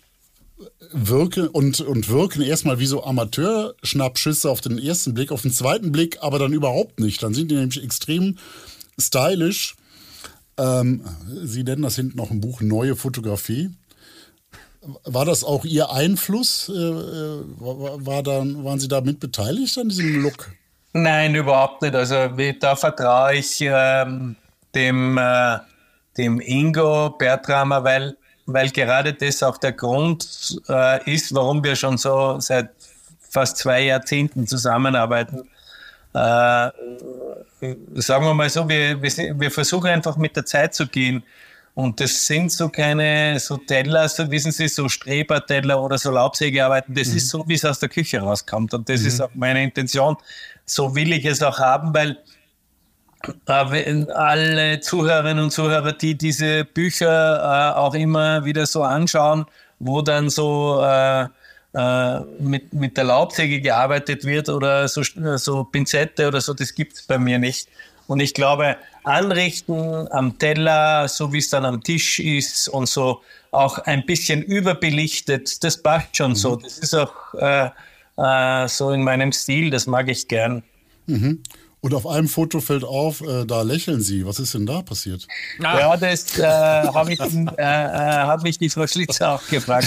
wirken erstmal wie so Amateurschnappschüsse auf den ersten Blick, auf den zweiten Blick aber dann überhaupt nicht. Dann sind die nämlich extrem stylisch. Sie nennen das hinten noch im Buch Neue Fotografie. War das auch Ihr Einfluss? Waren Sie da mit beteiligt an diesem Look? Nein, überhaupt nicht. Also da vertraue ich dem Ingo Bertramer, weil gerade das auch der Grund ist, warum wir schon so seit fast 2 Jahrzehnten zusammenarbeiten. Sagen wir mal so, wir versuchen einfach mit der Zeit zu gehen. Und das sind so keine so Teller, so wissen Sie, so Streberteller oder so Laubsägearbeiten. Das ist so, wie es aus der Küche rauskommt. Und das ist auch meine Intention. So will ich es auch haben, weil alle Zuhörerinnen und Zuhörer, die diese Bücher auch immer wieder so anschauen, wo dann so mit der Laubsäge gearbeitet wird oder so Pinzette oder so, das gibt es bei mir nicht. Und ich glaube, anrichten am Teller, so wie es dann am Tisch ist und so auch ein bisschen überbelichtet, das passt schon so. Das ist auch so in meinem Stil, das mag ich gern. Mhm. Und auf einem Foto fällt auf, da lächeln Sie. Was ist denn da passiert? Ja, das hat mich die Frau Schlitzer auch gefragt.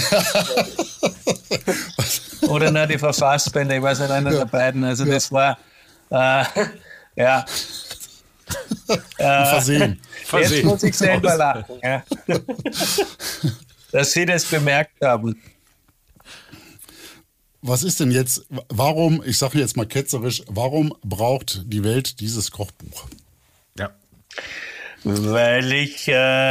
Oder die Frau Fassbender, ich weiß nicht, einer der beiden. Also das war, ja. Versehen. Jetzt muss ich selber lachen, ja. Dass Sie das bemerkt haben. Was ist denn jetzt, warum, ich sage jetzt mal ketzerisch, warum braucht die Welt dieses Kochbuch? Ja. Weil ich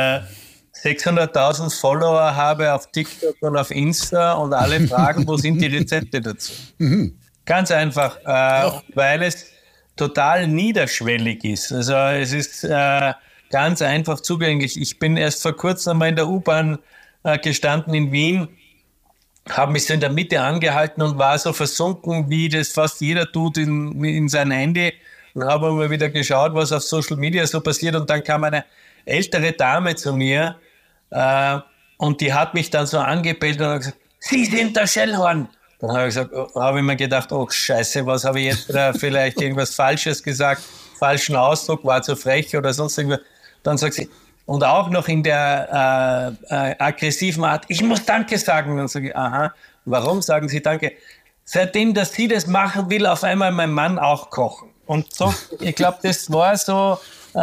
600.000 Follower habe auf TikTok und auf Insta und alle fragen, wo sind die Rezepte dazu? Ganz einfach, weil es total niederschwellig ist. Also es ist ganz einfach zugänglich. Ich bin erst vor kurzem einmal in der U-Bahn gestanden in Wien, habe mich so in der Mitte angehalten und war so versunken, wie das fast jeder tut in sein Handy, und habe mal wieder geschaut, was auf Social Media so passiert, und dann kam eine ältere Dame zu mir und die hat mich dann so angebellt und hat gesagt, Sie sind der Schellhorn. Dann habe ich mir gedacht, oh Scheiße, was habe ich jetzt vielleicht irgendwas Falsches gesagt, falschen Ausdruck, war zu frech oder sonst irgendwas. Dann sagt sie, und auch noch in der aggressiven Art, ich muss Danke sagen. Dann sage ich, aha, warum sagen Sie Danke? Seitdem, dass sie das machen will, auf einmal mein Mann auch kochen. Und so, ich glaube, das war so,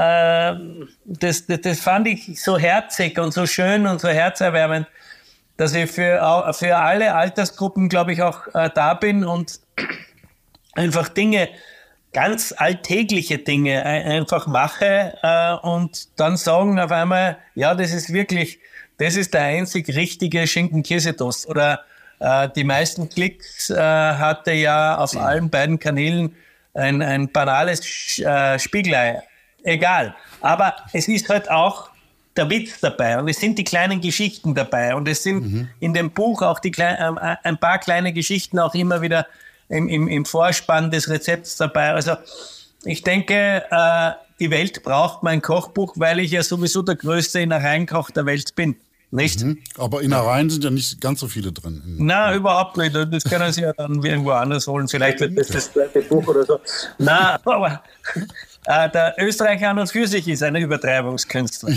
das fand ich so herzig und so schön und so herzerwärmend, dass ich für alle Altersgruppen, glaube ich, auch da bin und einfach Dinge, ganz alltägliche Dinge einfach mache und dann sagen auf einmal, ja, das ist der einzig richtige Schinken-Käsetoast. Oder die meisten Klicks hatte ja auf allen beiden Kanälen ein banales Spiegelei. Egal. Aber es ist halt auch der Witz dabei und es sind die kleinen Geschichten dabei und es sind in dem Buch auch ein paar kleine Geschichten auch immer wieder im Vorspann des Rezepts dabei. Also ich denke, die Welt braucht mein Kochbuch, weil ich ja sowieso der größte Innereienkoch der Welt bin. Nicht? Aber Innereien sind ja nicht ganz so viele drin. Na, überhaupt nicht. Das können Sie ja dann irgendwo anders holen. Vielleicht wird das zweite Buch oder so. Na, aber der Österreicher an und für sich ist ein Übertreibungskünstler.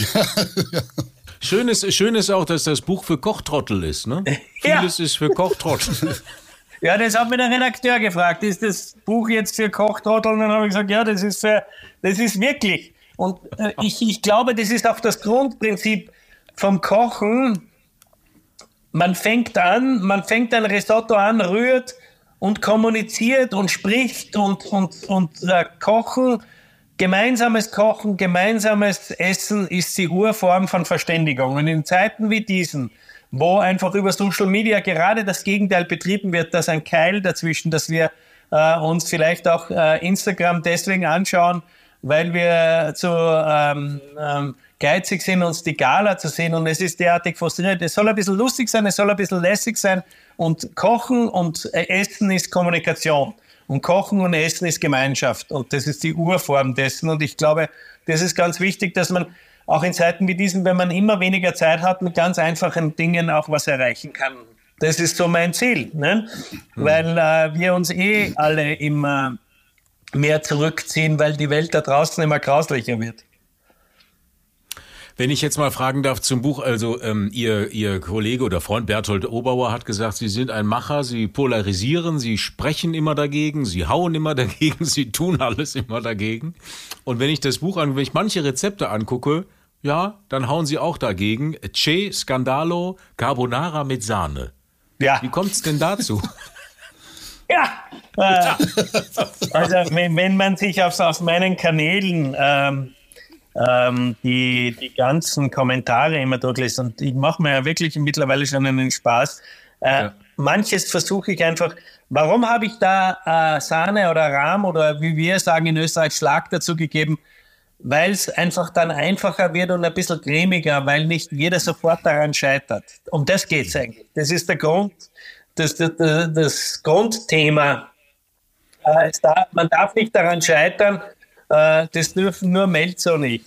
Schön ist auch, dass das Buch für Kochtrottel ist. Ne? Ja. Vieles ist für Kochtrottel. Ja, das hat mir der Redakteur gefragt. Ist das Buch jetzt für Kochtrottel? Und dann habe ich gesagt, ja, das ist wirklich. Und ich glaube, das ist auch das Grundprinzip vom Kochen. Man fängt ein Risotto an, rührt und kommuniziert und spricht und Kochen. Gemeinsames Kochen, gemeinsames Essen ist die Urform von Verständigung. Und in Zeiten wie diesen, wo einfach über Social Media gerade das Gegenteil betrieben wird, dass ein Keil dazwischen, dass wir uns vielleicht auch Instagram deswegen anschauen, weil wir zu geizig sind, uns die Gala zu sehen, und es ist derartig frustrierend. Es soll ein bisschen lustig sein, es soll ein bisschen lässig sein, und Kochen und Essen ist Kommunikation. Und Kochen und Essen ist Gemeinschaft. Und das ist die Urform dessen. Und ich glaube, das ist ganz wichtig, dass man auch in Zeiten wie diesen, wenn man immer weniger Zeit hat, mit ganz einfachen Dingen auch was erreichen kann. Das ist so mein Ziel. Ne? Weil wir uns alle immer mehr zurückziehen, weil die Welt da draußen immer grauslicher wird. Wenn ich jetzt mal fragen darf zum Buch, also Ihr Kollege oder Freund Berthold Obauer hat gesagt, Sie sind ein Macher, Sie polarisieren, Sie sprechen immer dagegen, Sie hauen immer dagegen, Sie tun alles immer dagegen. Und wenn ich das Buch wenn ich manche Rezepte angucke, ja, dann hauen Sie auch dagegen. Che Scandalo Carbonara mit Sahne. Ja. Wie kommt's denn dazu? Ja, also wenn man sich auf meinen Kanälen die ganzen Kommentare immer durchliest, und ich mache mir ja wirklich mittlerweile schon einen Spaß. Manches versuche ich einfach, warum habe ich da Sahne oder Rahm oder wie wir sagen in Österreich Schlag dazu gegeben? weil es einfach dann einfacher wird und ein bisschen cremiger, weil nicht jeder sofort daran scheitert. Um das geht's eigentlich. Das ist der Grund, das Grundthema. Man darf nicht daran scheitern, das dürfen nur Melzer nicht.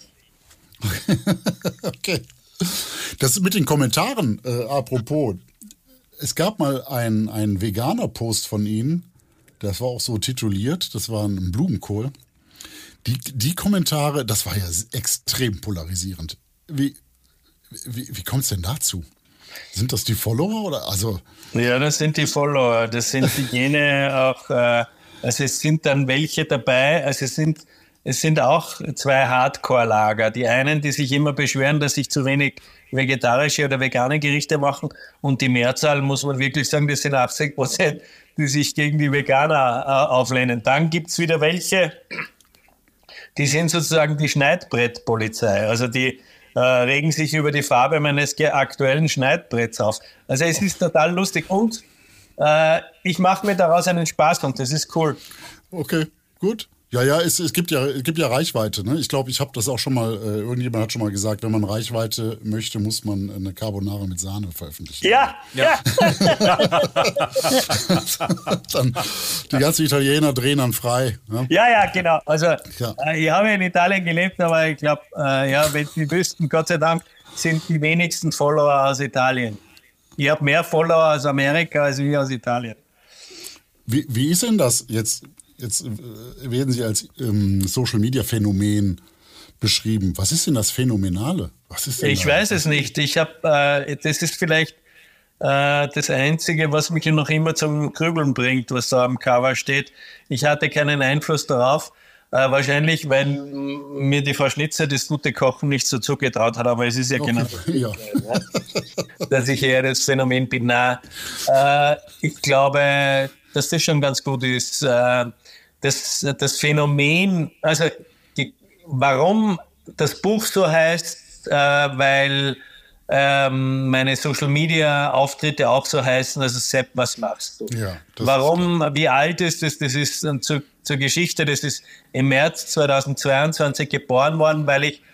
Okay. Das mit den Kommentaren, apropos, es gab mal einen Veganer-Post von Ihnen, das war auch so tituliert, das war ein Blumenkohl. Die Kommentare, das war ja extrem polarisierend. Wie kommt es denn dazu? Sind das die Follower oder also? Ja, das sind die Follower. Das sind jene auch. Also es sind dann welche dabei. Also es sind auch zwei Hardcore-Lager. Die einen, die sich immer beschweren, dass ich zu wenig vegetarische oder vegane Gerichte machen, und die Mehrzahl, muss man wirklich sagen, das sind 80%, die sich gegen die Veganer auflehnen. Dann gibt's wieder welche, die sind sozusagen die Schneidbrettpolizei. Also die regen sich über die Farbe meines aktuellen Schneidbretts auf. Also es ist total lustig und ich mache mir daraus einen Spaß und das ist cool. Okay, gut. Ja, es gibt ja Reichweite. Ne? Ich glaube, ich habe das auch schon mal, irgendjemand hat schon mal gesagt, wenn man Reichweite möchte, muss man eine Carbonara mit Sahne veröffentlichen. Ja. Dann, die ganzen Italiener drehen dann frei. Ne? Ja, genau. Also ich habe in Italien gelebt, aber ich glaube, wenn Sie wüssten, Gott sei Dank sind die wenigsten Follower aus Italien. Ich habe mehr Follower aus Amerika als wir aus Italien. Wie ist denn das jetzt? Jetzt werden Sie als Social-Media-Phänomen beschrieben. Was ist denn das Phänomenale? Was ist denn ich weiß es nicht. Das ist vielleicht das Einzige, was mich noch immer zum Grübeln bringt, was da am Cover steht. Ich hatte keinen Einfluss darauf. Wahrscheinlich, weil mir die Frau Schnitzer das gute Kochen nicht so zugetraut hat, aber es ist ja genau dass ich eher das Phänomen bin. Ich glaube, dass das schon ganz gut ist. Das Phänomen, also warum das Buch so heißt, weil meine Social-Media-Auftritte auch so heißen, also Sepp, was machst du? Ja, warum, wie alt ist das? Das ist zur Geschichte, das ist im März 2022 geboren worden, weil ich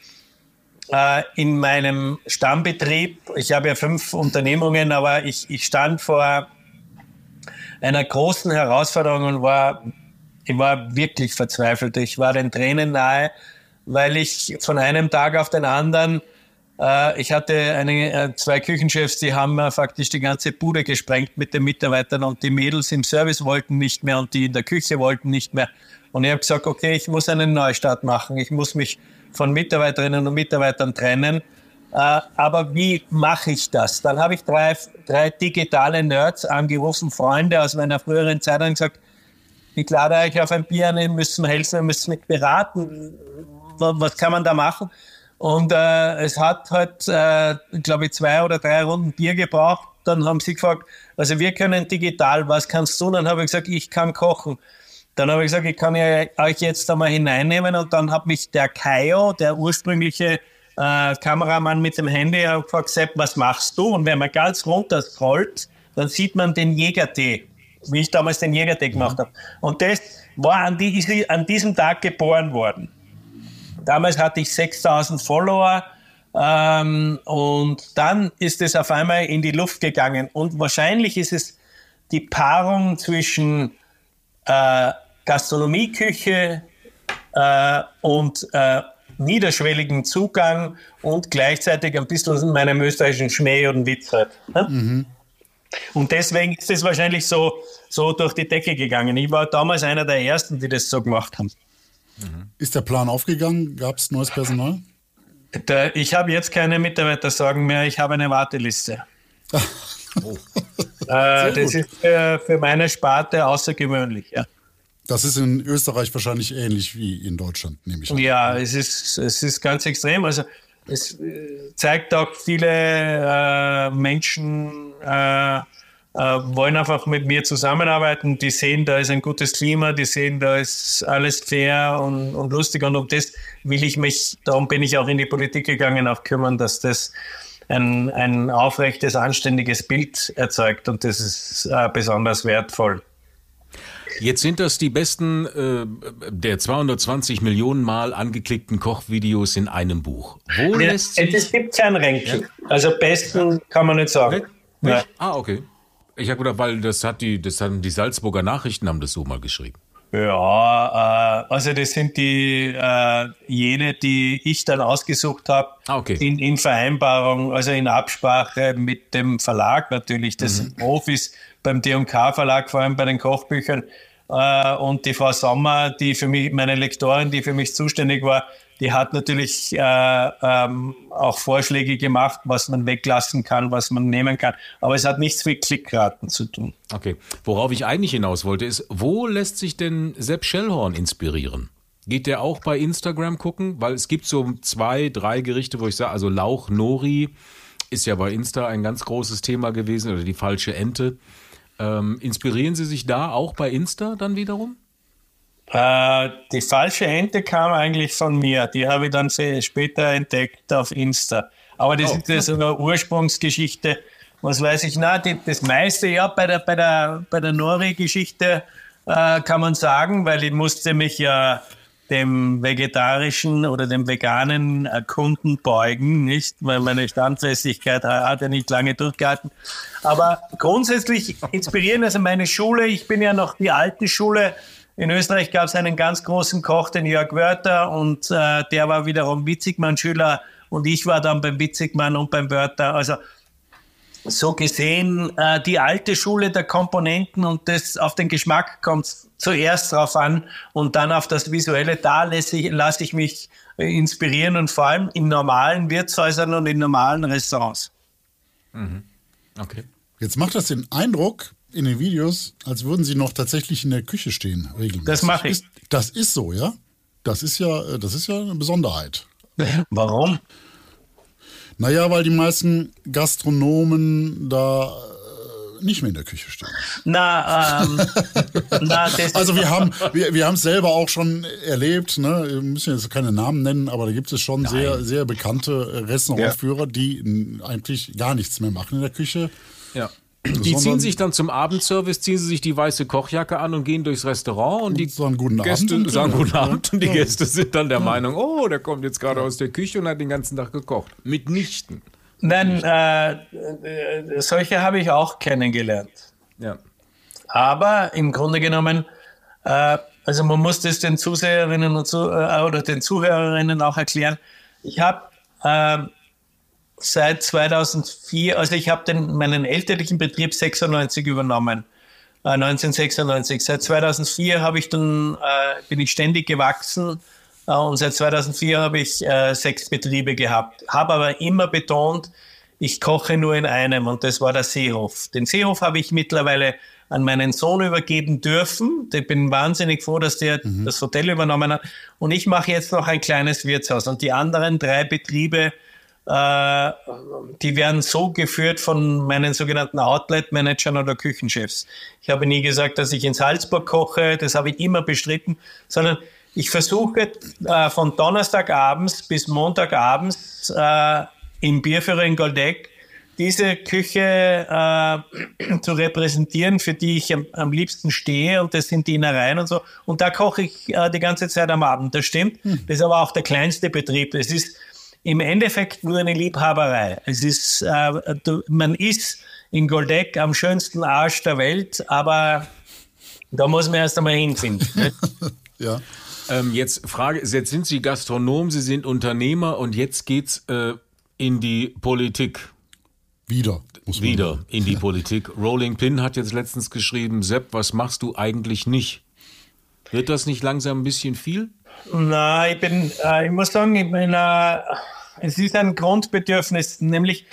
in meinem Stammbetrieb, ich habe ja 5 Unternehmungen, aber ich stand vor einer großen Herausforderung und ich war wirklich verzweifelt. Ich war den Tränen nahe, weil ich von einem Tag auf den anderen, ich hatte 2 Küchenchefs, die haben faktisch die ganze Bude gesprengt mit den Mitarbeitern und die Mädels im Service wollten nicht mehr und die in der Küche wollten nicht mehr. Und ich habe gesagt, okay, ich muss einen Neustart machen. Ich muss mich von Mitarbeiterinnen und Mitarbeitern trennen. Aber wie mache ich das? Dann habe ich 3 digitale Nerds angerufen, Freunde aus meiner früheren Zeit, und gesagt, ich lade euch auf ein Bier ein, ihr müsst mir helfen, ihr müsst mich beraten. Was kann man da machen? Und es hat halt, glaube ich, 2 oder 3 Runden Bier gebraucht. Dann haben sie gefragt, also wir können digital, was kannst du? Dann habe ich gesagt, ich kann kochen. Dann habe ich gesagt, ich kann euch jetzt einmal hineinnehmen. Und dann hat mich der Kaio, der ursprüngliche Kameramann mit dem Handy, gefragt, Sepp, was machst du? Und wenn man ganz runter scrollt, dann sieht man den Jägertee, wie ich damals den Jägertee gemacht habe. Und das war an diesem Tag geboren worden. Damals hatte ich 6.000 Follower und dann ist es auf einmal in die Luft gegangen. Und wahrscheinlich ist es die Paarung zwischen Gastronomieküche und niederschwelligen Zugang und gleichzeitig ein bisschen meinem österreichischen Schmäh und Witz halt. Ne? Mhm. Und deswegen ist es wahrscheinlich so durch die Decke gegangen. Ich war damals einer der Ersten, die das so gemacht haben. Ist der Plan aufgegangen? Gab es neues Personal? Ich habe jetzt keine Mitarbeitersorgen mehr. Ich habe eine Warteliste. Das ist für meine Sparte außergewöhnlich. Ja. Das ist in Österreich wahrscheinlich ähnlich wie in Deutschland, nehme ich an. Ja, es ist ganz extrem. Also es zeigt auch, viele Menschen wollen einfach mit mir zusammenarbeiten. Die sehen, da ist ein gutes Klima, die sehen, da ist alles fair und lustig. Und um das darum bin ich auch in die Politik gegangen, auch kümmern, dass das ein aufrechtes, anständiges Bild erzeugt. Und das ist besonders wertvoll. Jetzt sind das die besten der 220 Millionen Mal angeklickten Kochvideos in einem Buch. Wo lässt sich... Es gibt kein Ranking. Also besten kann man nicht sagen. Nicht? Ah, okay. Ich habe gedacht, weil das haben die Salzburger Nachrichten haben das so mal geschrieben. Ja, also das sind jene, die ich dann ausgesucht habe, in Vereinbarung, also in Absprache mit dem Verlag natürlich. Das sind Profis beim D&K Verlag, vor allem bei den Kochbüchern. Und die Frau Sommer, die für mich, meine Lektorin, die für mich zuständig war, die hat natürlich auch Vorschläge gemacht, was man weglassen kann, was man nehmen kann. Aber es hat nichts mit Klickraten zu tun. Okay. Worauf ich eigentlich hinaus wollte, ist, wo lässt sich denn Sepp Schellhorn inspirieren? Geht der auch bei Instagram gucken? Weil es gibt so 2, 3 Gerichte, wo ich sage, also Lauch Nori ist ja bei Insta ein ganz großes Thema gewesen, oder die falsche Ente. Inspirieren Sie sich da auch bei Insta dann wiederum? Die falsche Ente kam eigentlich von mir. Die habe ich dann später entdeckt auf Insta. Aber das ist so eine Ursprungsgeschichte. Was weiß ich, das meiste ja bei der Nori-Geschichte kann man sagen, weil ich musste mich ja dem vegetarischen oder dem veganen Kunden beugen, nicht? Weil meine Standfestigkeit hat ja nicht lange durchgehalten. Aber grundsätzlich inspirieren, also meine Schule, ich bin ja noch die alte Schule. In Österreich gab es einen ganz großen Koch, den Jörg Wörther, und der war wiederum Witzigmann-Schüler und ich war dann beim Witzigmann und beim Wörther. Also so gesehen, die alte Schule der Komponenten, und das auf den Geschmack kommt zuerst drauf an und dann auf das Visuelle. Da lasse ich mich inspirieren, und vor allem in normalen Wirtshäusern und in normalen Restaurants. Mhm. Okay. Jetzt macht das den Eindruck in den Videos, als würden Sie noch tatsächlich in der Küche stehen, regelmäßig. Das mache ich. Das ist so, ja? Das ist ja eine Besonderheit. Warum? Naja, weil die meisten Gastronomen da nicht mehr in der Küche stehen. Also wir haben es selber auch schon erlebt, ne? Wir müssen jetzt keine Namen nennen, aber da gibt es schon sehr, sehr bekannte Restaurantführer, die eigentlich gar nichts mehr machen in der Küche. Ja. Die ziehen sich dann zum Abendservice, ziehen sie sich die weiße Kochjacke an und gehen durchs Restaurant und die sagen guten Gäste Abend. Sagen guten Abend und die Gäste sind dann der Meinung, oh, der kommt jetzt gerade aus der Küche und hat den ganzen Tag gekocht. Mitnichten. Nein, solche habe ich auch kennengelernt. Ja. Aber im Grunde genommen, also man muss das den Zuseherinnen oder den Zuhörerinnen auch erklären. Ich habe seit 2004, also ich habe meinen elterlichen Betrieb 96 übernommen, 1996. Seit 2004 bin ich ständig gewachsen und seit 2004 habe ich 6 Betriebe gehabt. Habe aber immer betont, ich koche nur in einem, und das war der Seehof. Den Seehof habe ich mittlerweile an meinen Sohn übergeben dürfen. Ich bin wahnsinnig froh, dass der das Hotel übernommen hat. Und ich mache jetzt noch ein kleines Wirtshaus. Und die anderen 3 Betriebe, die werden so geführt von meinen sogenannten Outlet-Managern oder Küchenchefs. Ich habe nie gesagt, dass ich in Salzburg koche, das habe ich immer bestritten, sondern ich versuche von Donnerstagabends bis Montagabends im Bierführer in Goldeck diese Küche zu repräsentieren, für die ich am liebsten stehe, und das sind die Innereien und so. Und da koche ich die ganze Zeit am Abend, das stimmt. Das ist aber auch der kleinste Betrieb. Das ist im Endeffekt nur eine Liebhaberei. Es ist, man ist in Goldeck am schönsten Arsch der Welt, aber da muss man erst einmal hinfinden. Ne? Ja. Jetzt sind Sie Gastronom, Sie sind Unternehmer, und jetzt geht's in die Politik. Wieder In die Politik. Rolling Pin hat jetzt letztens geschrieben, Sepp, was machst du eigentlich nicht? Wird das nicht langsam ein bisschen viel? Na, ich muss sagen, es ist ein Grundbedürfnis, nämlich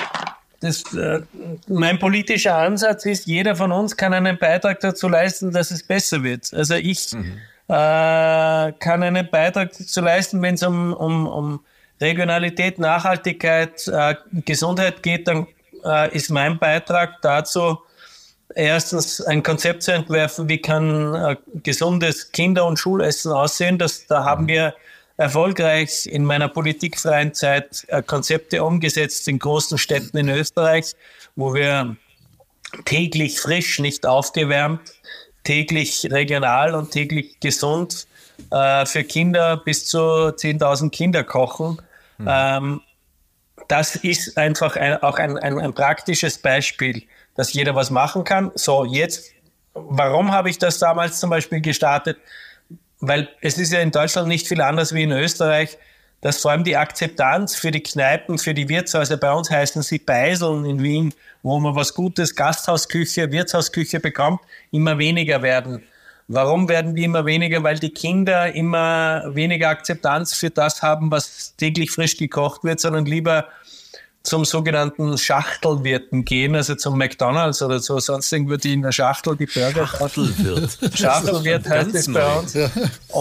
mein politischer Ansatz ist, jeder von uns kann einen Beitrag dazu leisten, dass es besser wird. Also ich kann einen Beitrag dazu leisten, wenn es um Regionalität, Nachhaltigkeit, Gesundheit geht, dann ist mein Beitrag dazu, erstens ein Konzept zu entwerfen, wie kann gesundes Kinder- und Schulessen aussehen. Da haben wir erfolgreich in meiner politikfreien Zeit Konzepte umgesetzt in großen Städten in Österreich, wo wir täglich frisch, nicht aufgewärmt, täglich regional und täglich gesund für Kinder bis zu 10.000 Kinder kochen. Das ist einfach auch ein praktisches Beispiel, dass jeder was machen kann. So, jetzt, warum habe ich das damals zum Beispiel gestartet? Weil es ist ja in Deutschland nicht viel anders wie in Österreich, dass vor allem die Akzeptanz für die Kneipen, für die Wirtshäuser, bei uns heißen sie Beiseln in Wien, wo man was Gutes, Gasthausküche, Wirtshausküche bekommt, immer weniger werden. Warum werden die immer weniger? Weil die Kinder immer weniger Akzeptanz für das haben, was täglich frisch gekocht wird, sondern lieber zum sogenannten Schachtelwirten gehen, also zum McDonald's oder so, sonst irgendwie in der Schachtel die Burger. Schachtelwirt heißt es bei uns. Ja.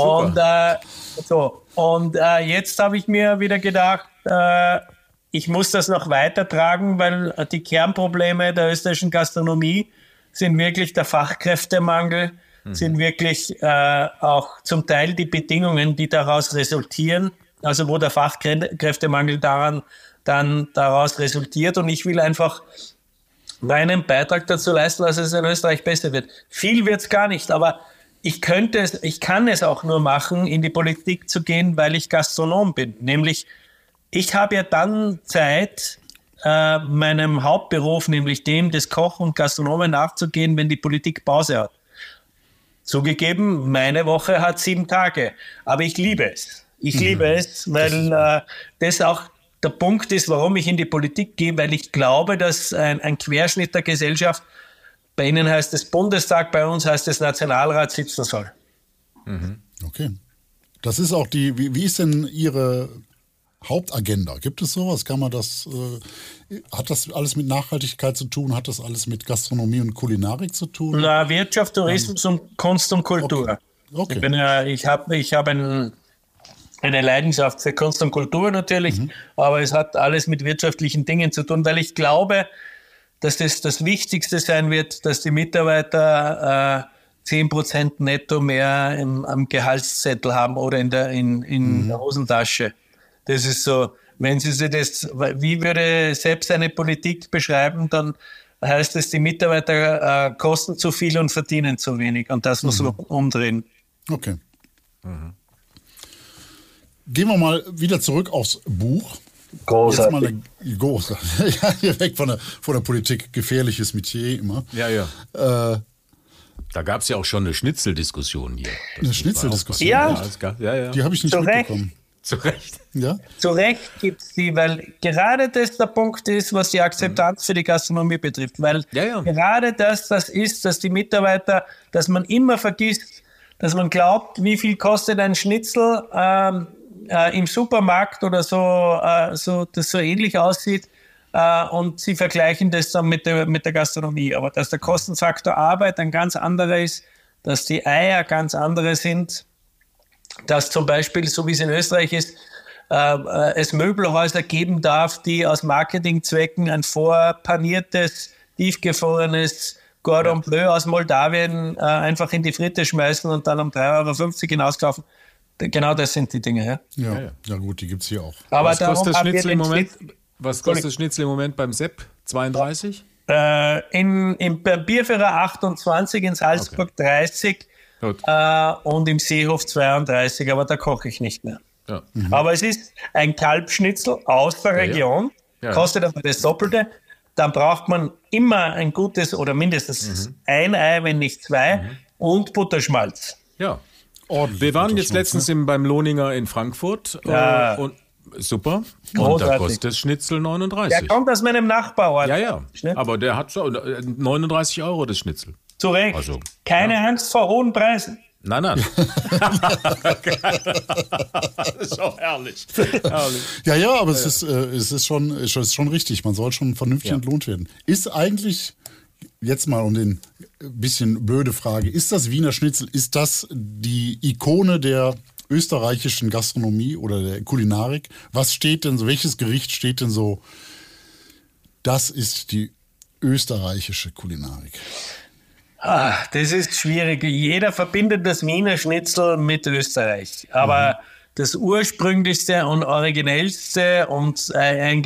Und jetzt habe ich mir wieder gedacht, ich muss das noch weitertragen, weil die Kernprobleme der österreichischen Gastronomie sind wirklich der Fachkräftemangel, sind wirklich auch zum Teil die Bedingungen, die daraus resultieren, also wo der Fachkräftemangel daraus resultiert. Und ich will einfach meinen Beitrag dazu leisten, dass es in Österreich besser wird. Viel wird es gar nicht, aber ich kann es auch nur machen, in die Politik zu gehen, weil ich Gastronom bin. Nämlich, ich habe ja dann Zeit, meinem Hauptberuf, nämlich dem des Koch und Gastronomen nachzugehen, wenn die Politik Pause hat. Zugegeben, meine Woche hat 7 Tage, aber ich liebe es. Ich liebe es, weil das auch der Punkt ist, warum ich in die Politik gehe, weil ich glaube, dass ein Querschnitt der Gesellschaft, bei Ihnen heißt es Bundestag, bei uns heißt es Nationalrat, sitzen soll. Okay. Das ist auch wie ist denn Ihre Hauptagenda? Gibt es sowas? Kann man das, hat das alles mit Nachhaltigkeit zu tun? Hat das alles mit Gastronomie und Kulinarik zu tun? Na, Wirtschaft, Tourismus und Kunst und Kultur. Okay. Ich habe eine Leidenschaft für Kunst und Kultur natürlich, aber es hat alles mit wirtschaftlichen Dingen zu tun, weil ich glaube, dass das Wichtigste sein wird, dass die Mitarbeiter 10% netto mehr am Gehaltszettel haben oder in der Hosentasche. Das ist so, wenn Sie sich wie würde selbst eine Politik beschreiben, dann heißt es, die Mitarbeiter kosten zu viel und verdienen zu wenig. Und das muss man umdrehen. Okay. Gehen wir mal wieder zurück aufs Buch. Großartig. Ja, hier weg von der Politik. Gefährliches Metier immer. Ja. Da gab es ja auch schon eine Schnitzeldiskussion hier. Eine Schnitzeldiskussion? Ja. Die habe ich nicht mitbekommen. Zu Recht. Ja? Zu Recht gibt es die, weil gerade das der Punkt ist, was die Akzeptanz für die Gastronomie betrifft. Weil gerade das ist, dass die Mitarbeiter, dass man immer vergisst, dass man glaubt, wie viel kostet ein Schnitzel im Supermarkt oder so, das so ähnlich aussieht, und sie vergleichen das dann mit der Gastronomie. Aber dass der Kostenfaktor Arbeit ein ganz anderer ist, dass die Eier ganz andere sind, dass zum Beispiel, so wie es in Österreich ist, es Möbelhäuser geben darf, die aus Marketingzwecken ein vorpaniertes, tiefgefrorenes Cordon Bleu aus Moldawien einfach in die Fritte schmeißen und dann um 3,50 € hinauskaufen. Genau das sind die Dinge. Ja gut, die gibt es hier auch. Aber was kostet das Schnitzel im Moment beim Sepp? 32? Im Bierführer 28, in Salzburg 30 und im Seehof 32, aber da koche ich nicht mehr. Ja. Aber es ist ein Kalbschnitzel aus der Region, kostet aber das Doppelte. Dann braucht man immer ein gutes oder mindestens ein Ei, wenn nicht 2, und Butterschmalz. Ja. Wir waren jetzt letztens beim Lohninger in Frankfurt. Und super. Und da kostet das Schnitzel 39. Der kommt aus meinem Nachbarort. Ja. Aber der hat so 39 € das Schnitzel. Zu Recht. Also, keine Angst vor hohen Preisen. Nein. Das ist auch herrlich. Ja, aber es ist schon richtig. Man soll schon vernünftig entlohnt werden. Ist eigentlich, jetzt mal um den bisschen blöde Frage, ist das Wiener Schnitzel, ist das die Ikone der österreichischen Gastronomie oder der Kulinarik? Was steht denn so, welches Gericht steht denn so, das ist die österreichische Kulinarik? Das ist schwierig. Jeder verbindet das Wiener Schnitzel mit Österreich. Aber das ursprünglichste und originellste und eigentlich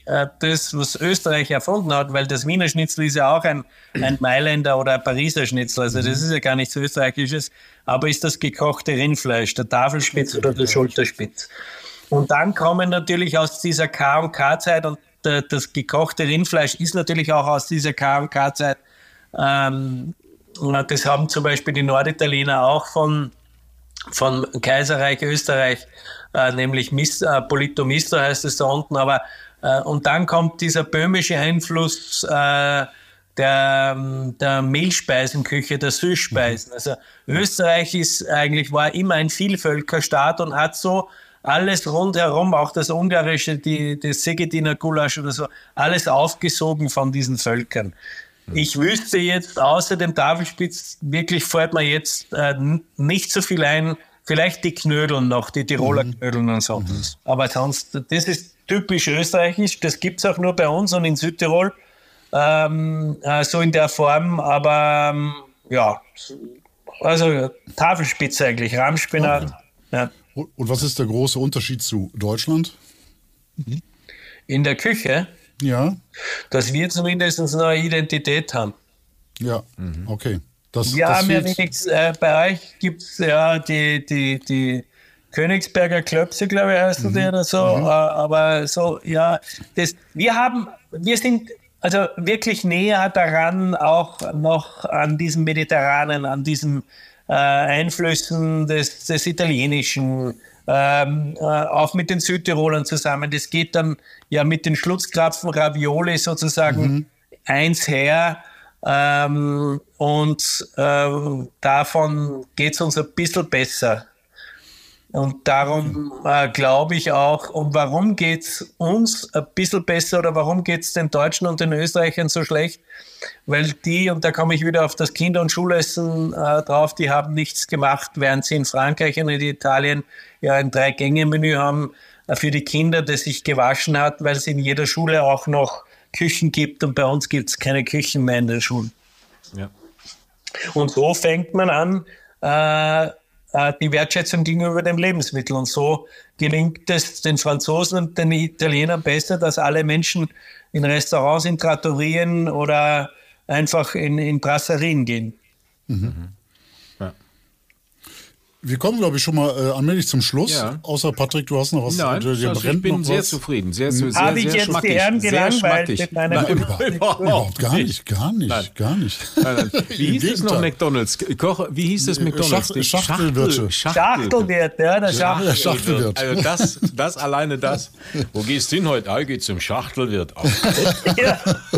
das, was Österreich erfunden hat, weil das Wiener Schnitzel ist ja auch ein Mailänder oder ein Pariser Schnitzel, also das ist ja gar nichts Österreichisches, aber ist das gekochte Rindfleisch, der Tafelspitz oder der Schulterspitz. Und dann kommen natürlich aus dieser K&K-Zeit, und das gekochte Rindfleisch ist natürlich auch aus dieser K&K-Zeit. Das haben zum Beispiel die Norditaliener auch von Kaiserreich Österreich, nämlich Polito Misto heißt es da unten, aber und dann kommt dieser böhmische Einfluss der Mehlspeisenküche, der Süßspeisen. Also Österreich war immer ein Vielvölkerstaat und hat so alles rundherum, auch das ungarische, das Segediner Gulasch oder so, alles aufgesogen von diesen Völkern. Ich wüsste jetzt, außer dem Tafelspitz, wirklich fällt mir jetzt nicht so viel ein, vielleicht die Knödeln noch, die Tiroler Knödeln und so. Aber sonst, das ist typisch österreichisch, das gibt's auch nur bei uns und in Südtirol, so in der Form, aber ja, also Tafelspitze eigentlich, Rahmspinat. Okay. Ja. Und was ist der große Unterschied zu Deutschland? In der Küche? Ja. Dass wir zumindest eine Identität haben. Ja, okay. Wir haben ja nichts, bei euch gibt es ja die Königsberger Klöpse, glaube ich, heißt die oder so, aber so, ja, wir sind also wirklich näher daran, auch noch an diesem Mediterranen, an diesen Einflüssen des Italienischen, auch mit den Südtirolern zusammen. Das geht dann ja mit den Schlutzkrapfen Ravioli sozusagen eins her. Davon geht es uns ein bisschen besser. Und darum glaube ich auch, und warum geht es uns ein bisschen besser oder warum geht es den Deutschen und den Österreichern so schlecht? Weil die, und da komme ich wieder auf das Kinder- und Schulessen drauf, die haben nichts gemacht, während sie in Frankreich und in Italien ja ein 3-Gänge-Menü haben für die Kinder, das sich gewaschen hat, weil es in jeder Schule auch noch Küchen gibt, und bei uns gibt es keine Küchen mehr in den Schulen. Ja. Und so fängt man an, die Wertschätzung gegenüber dem Lebensmittel. Und so gelingt es den Franzosen und den Italienern besser, dass alle Menschen in Restaurants, in Trattorien oder einfach in Brasserien gehen. Ja. Wir kommen, glaube ich, schon mal allmählich zum Schluss. Ja. Außer Patrick, du hast noch was. Nein, ich bin sehr zufrieden. Habe ich jetzt die Herren gelangweilt mit meiner überhaupt gar nicht. Wie hieß es noch McDonald's? Wie hieß es McDonald's? Schachtelwirt, ja, der Schachtelwirt. Also das alleine das. Wo gehst du hin heute? Ich gehe zum Schachtelwirt. Ja.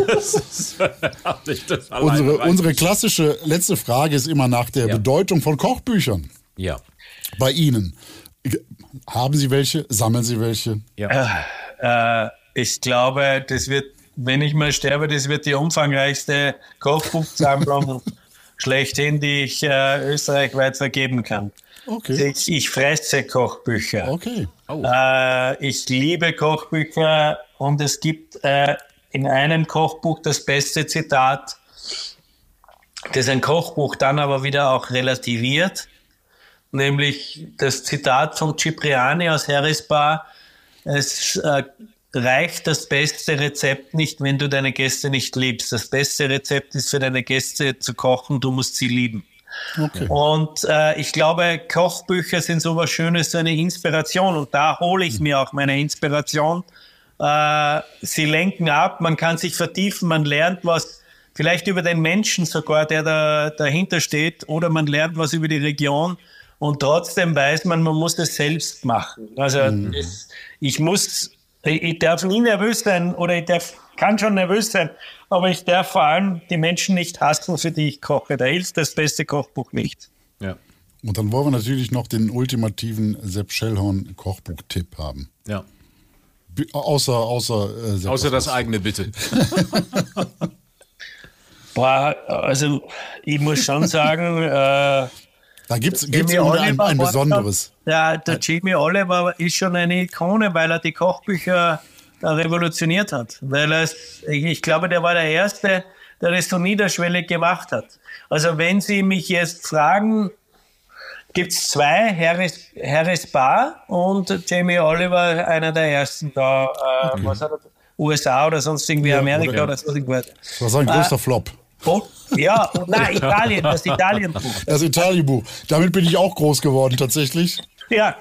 Unsere klassische letzte Frage ist immer nach der Bedeutung von Kochbüchern. Ja. Bei Ihnen. Haben Sie welche? Sammeln Sie welche? Ja. Ich glaube, das wird, wenn ich mal sterbe, das wird die umfangreichste Kochbuchsammlung schlechthin, die ich österreichweit vergeben kann. Okay. Ich fresse Kochbücher. Okay. Oh. Ich liebe Kochbücher, und es gibt in einem Kochbuch das beste Zitat, das ein Kochbuch dann aber wieder auch relativiert. Nämlich das Zitat von Cipriani aus Harrisbar: Es reicht das beste Rezept nicht, wenn du deine Gäste nicht liebst. Das beste Rezept ist für deine Gäste zu kochen, du musst sie lieben. Okay. Und ich glaube, Kochbücher sind so was Schönes, so eine Inspiration, und da hole ich mir auch meine Inspiration. Sie lenken ab, man kann sich vertiefen, man lernt was, vielleicht über den Menschen sogar, der da dahinter steht, oder man lernt was über die Region. Und trotzdem weiß man muss es selbst machen. Also ich darf nie nervös sein, oder kann schon nervös sein, aber ich darf vor allem die Menschen nicht hassen, für die ich koche. Da hilft das beste Kochbuch nicht. Ja. Und dann wollen wir natürlich noch den ultimativen Sepp Schellhorn Kochbuch-Tipp haben. Ja. Außer das eigene, bitte. Boah, also ich muss schon sagen, da gibt's ein besonderes. Ja, der Jamie Oliver ist schon eine Ikone, weil er die Kochbücher revolutioniert hat. Weil ich glaube, der war der Erste, der das so niederschwellig gemacht hat. Also wenn Sie mich jetzt fragen, gibt's zwei, Harris Barr und Jamie Oliver, einer der Ersten da. Okay. USA oder sonst irgendwie Amerika oder so irgendwas. Das war sein größter Flop. Oh, ja, nein, Italien, das Italienbuch. Das Italienbuch. Damit bin ich auch groß geworden, tatsächlich. Ja.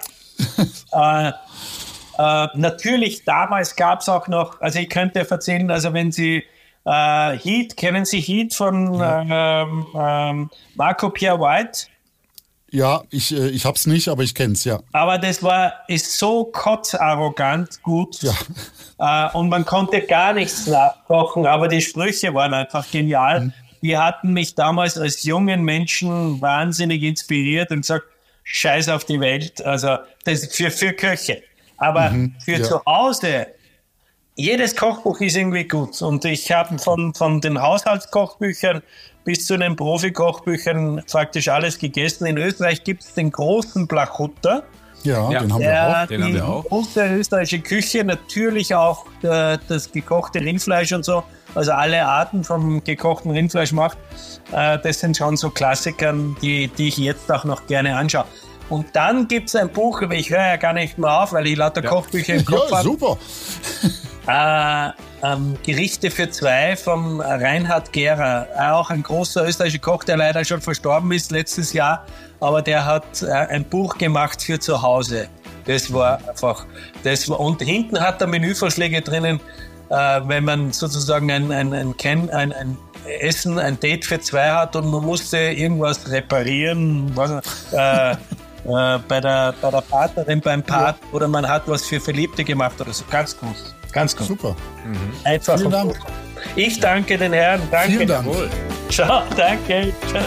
Natürlich, damals gab es auch noch, also ich könnte erzählen, also wenn Sie Heat, kennen Sie Heat von Marco Pierre White? Ja, ich hab's nicht, aber ich kenn's, ja. Aber das ist so kotzarrogant gut. Ja. Und man konnte gar nichts nachkochen, aber die Sprüche waren einfach genial. Die hatten mich damals als jungen Menschen wahnsinnig inspiriert und gesagt, Scheiß auf die Welt. Also das ist für Köche. Aber für zu Hause, jedes Kochbuch ist irgendwie gut. Und ich habe von den Haushaltskochbüchern bis zu den Profi-Kochbüchern praktisch alles gegessen. In Österreich gibt es den großen Blachhutter. Ja, den haben wir auch. Die große österreichische Küche, natürlich auch das gekochte Rindfleisch und so, also alle Arten vom gekochten Rindfleisch macht. Das sind schon so Klassiker, die ich jetzt auch noch gerne anschaue. Und dann gibt es ein Buch, aber ich höre ja gar nicht mehr auf, weil ich lauter Kochbücher im Kopf habe. Super. Gerichte für zwei vom Reinhard Gehrer, auch ein großer österreichischer Koch, der leider schon verstorben ist letztes Jahr, aber der hat ein Buch gemacht für zu Hause. Das war einfach, und hinten hat er Menüvorschläge drinnen, wenn man sozusagen ein Essen, ein Date für zwei hat und man musste irgendwas reparieren, bei der Partnerin, beim Part, oder man hat was für Verliebte gemacht oder so. Ganz gut. Ganz gut. Super. Einfach. Vielen Dank. Ich danke den Herren. Danke. Vielen Dank. Ciao, danke. Ciao.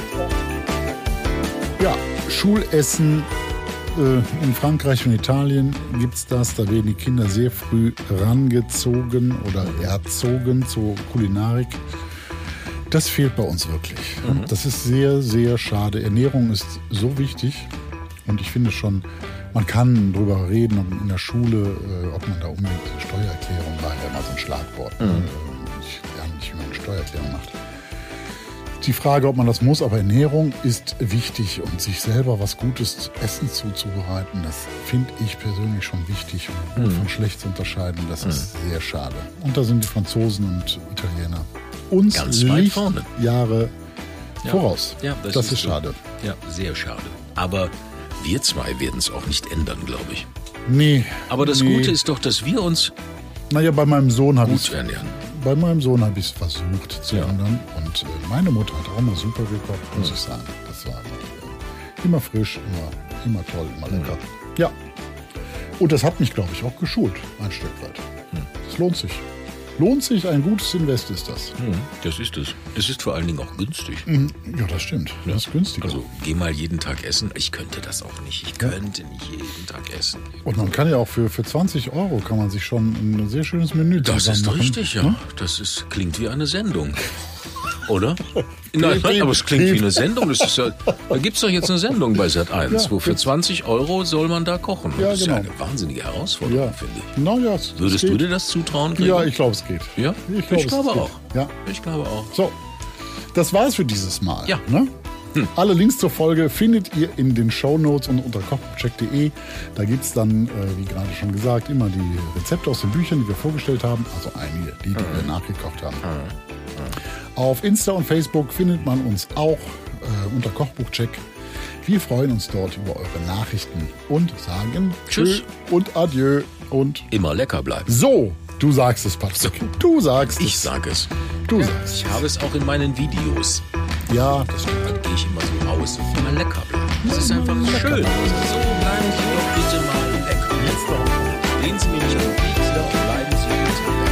Ja, Schulessen in Frankreich und Italien gibt es das. Da werden die Kinder sehr früh rangezogen oder erzogen zur Kulinarik. Das fehlt bei uns wirklich. Das ist sehr, sehr schade. Ernährung ist so wichtig. Und ich finde schon, man kann drüber reden, ob in der Schule, ob man da unbedingt Steuererklärung war, ja immer so ein Schlagwort. Ich lerne nicht, wie man eine Steuererklärung macht. Die Frage, ob man das muss, aber Ernährung ist wichtig und sich selber was Gutes Essen zuzubereiten, das finde ich persönlich schon wichtig und gut von schlecht zu unterscheiden. Das ist sehr schade. Und da sind die Franzosen und Italiener uns ganz weit vorne. Jahre voraus. Ja, das ist schade. Ja, sehr schade. Aber wir zwei werden es auch nicht ändern, glaube ich. Nee. Aber das Gute ist doch, dass wir uns bei meinem Sohn habe ich ernähren. Bei meinem Sohn habe ich es versucht zu ändern. Und meine Mutter hat auch mal super gekocht, muss ich sagen. Das war immer frisch, immer toll, immer lecker. Ja. Und das hat mich, glaube ich, auch geschult, ein Stück weit. Das lohnt sich. Lohnt sich, ein gutes Invest ist das. Das ist es. Es ist vor allen Dingen auch günstig. Ja, das stimmt. Das ist günstiger. Also geh mal jeden Tag essen. Ich könnte das auch nicht. Ich könnte nicht jeden Tag essen. Und man kann ja auch für 20 € kann man sich schon ein sehr schönes Menü zusammen machen. Das ist richtig, ja. Das klingt wie eine Sendung. Oder? Nein, aber es klingt wie eine Sendung. Das ist ja, da gibt es doch jetzt eine Sendung bei Sat.1, wo für 20 € soll man da kochen. Ja, das ist ja eine wahnsinnige Herausforderung, finde ich. Ja, würdest du dir das zutrauen, Gregor? Ja, ich glaube, es geht. Ja? Ich glaube auch. Ja. Ich glaube auch. So, das war's für dieses Mal. Ja. Ne? Alle Links zur Folge findet ihr in den Shownotes und unter kochbuchcheck.de. Da gibt es dann, wie gerade schon gesagt, immer die Rezepte aus den Büchern, die wir vorgestellt haben. Also einige, die wir nachgekocht haben. Auf Insta und Facebook findet man uns auch unter Kochbuchcheck. Wir freuen uns dort über eure Nachrichten und sagen Tschüss und Adieu und immer lecker bleiben. So, du sagst es, Patrick. Du sagst es. Ich sage es. Du sagst es. Ich habe es auch in meinen Videos. Ja, das stimmt. Da gehe ich immer so raus. Immer lecker bleiben. Das ist einfach schön. So bleiben Sie doch bitte mal lecker. Jetzt doch. Lehnen Sie mir nicht auf den Weg, bleiben Sie bitte lecker.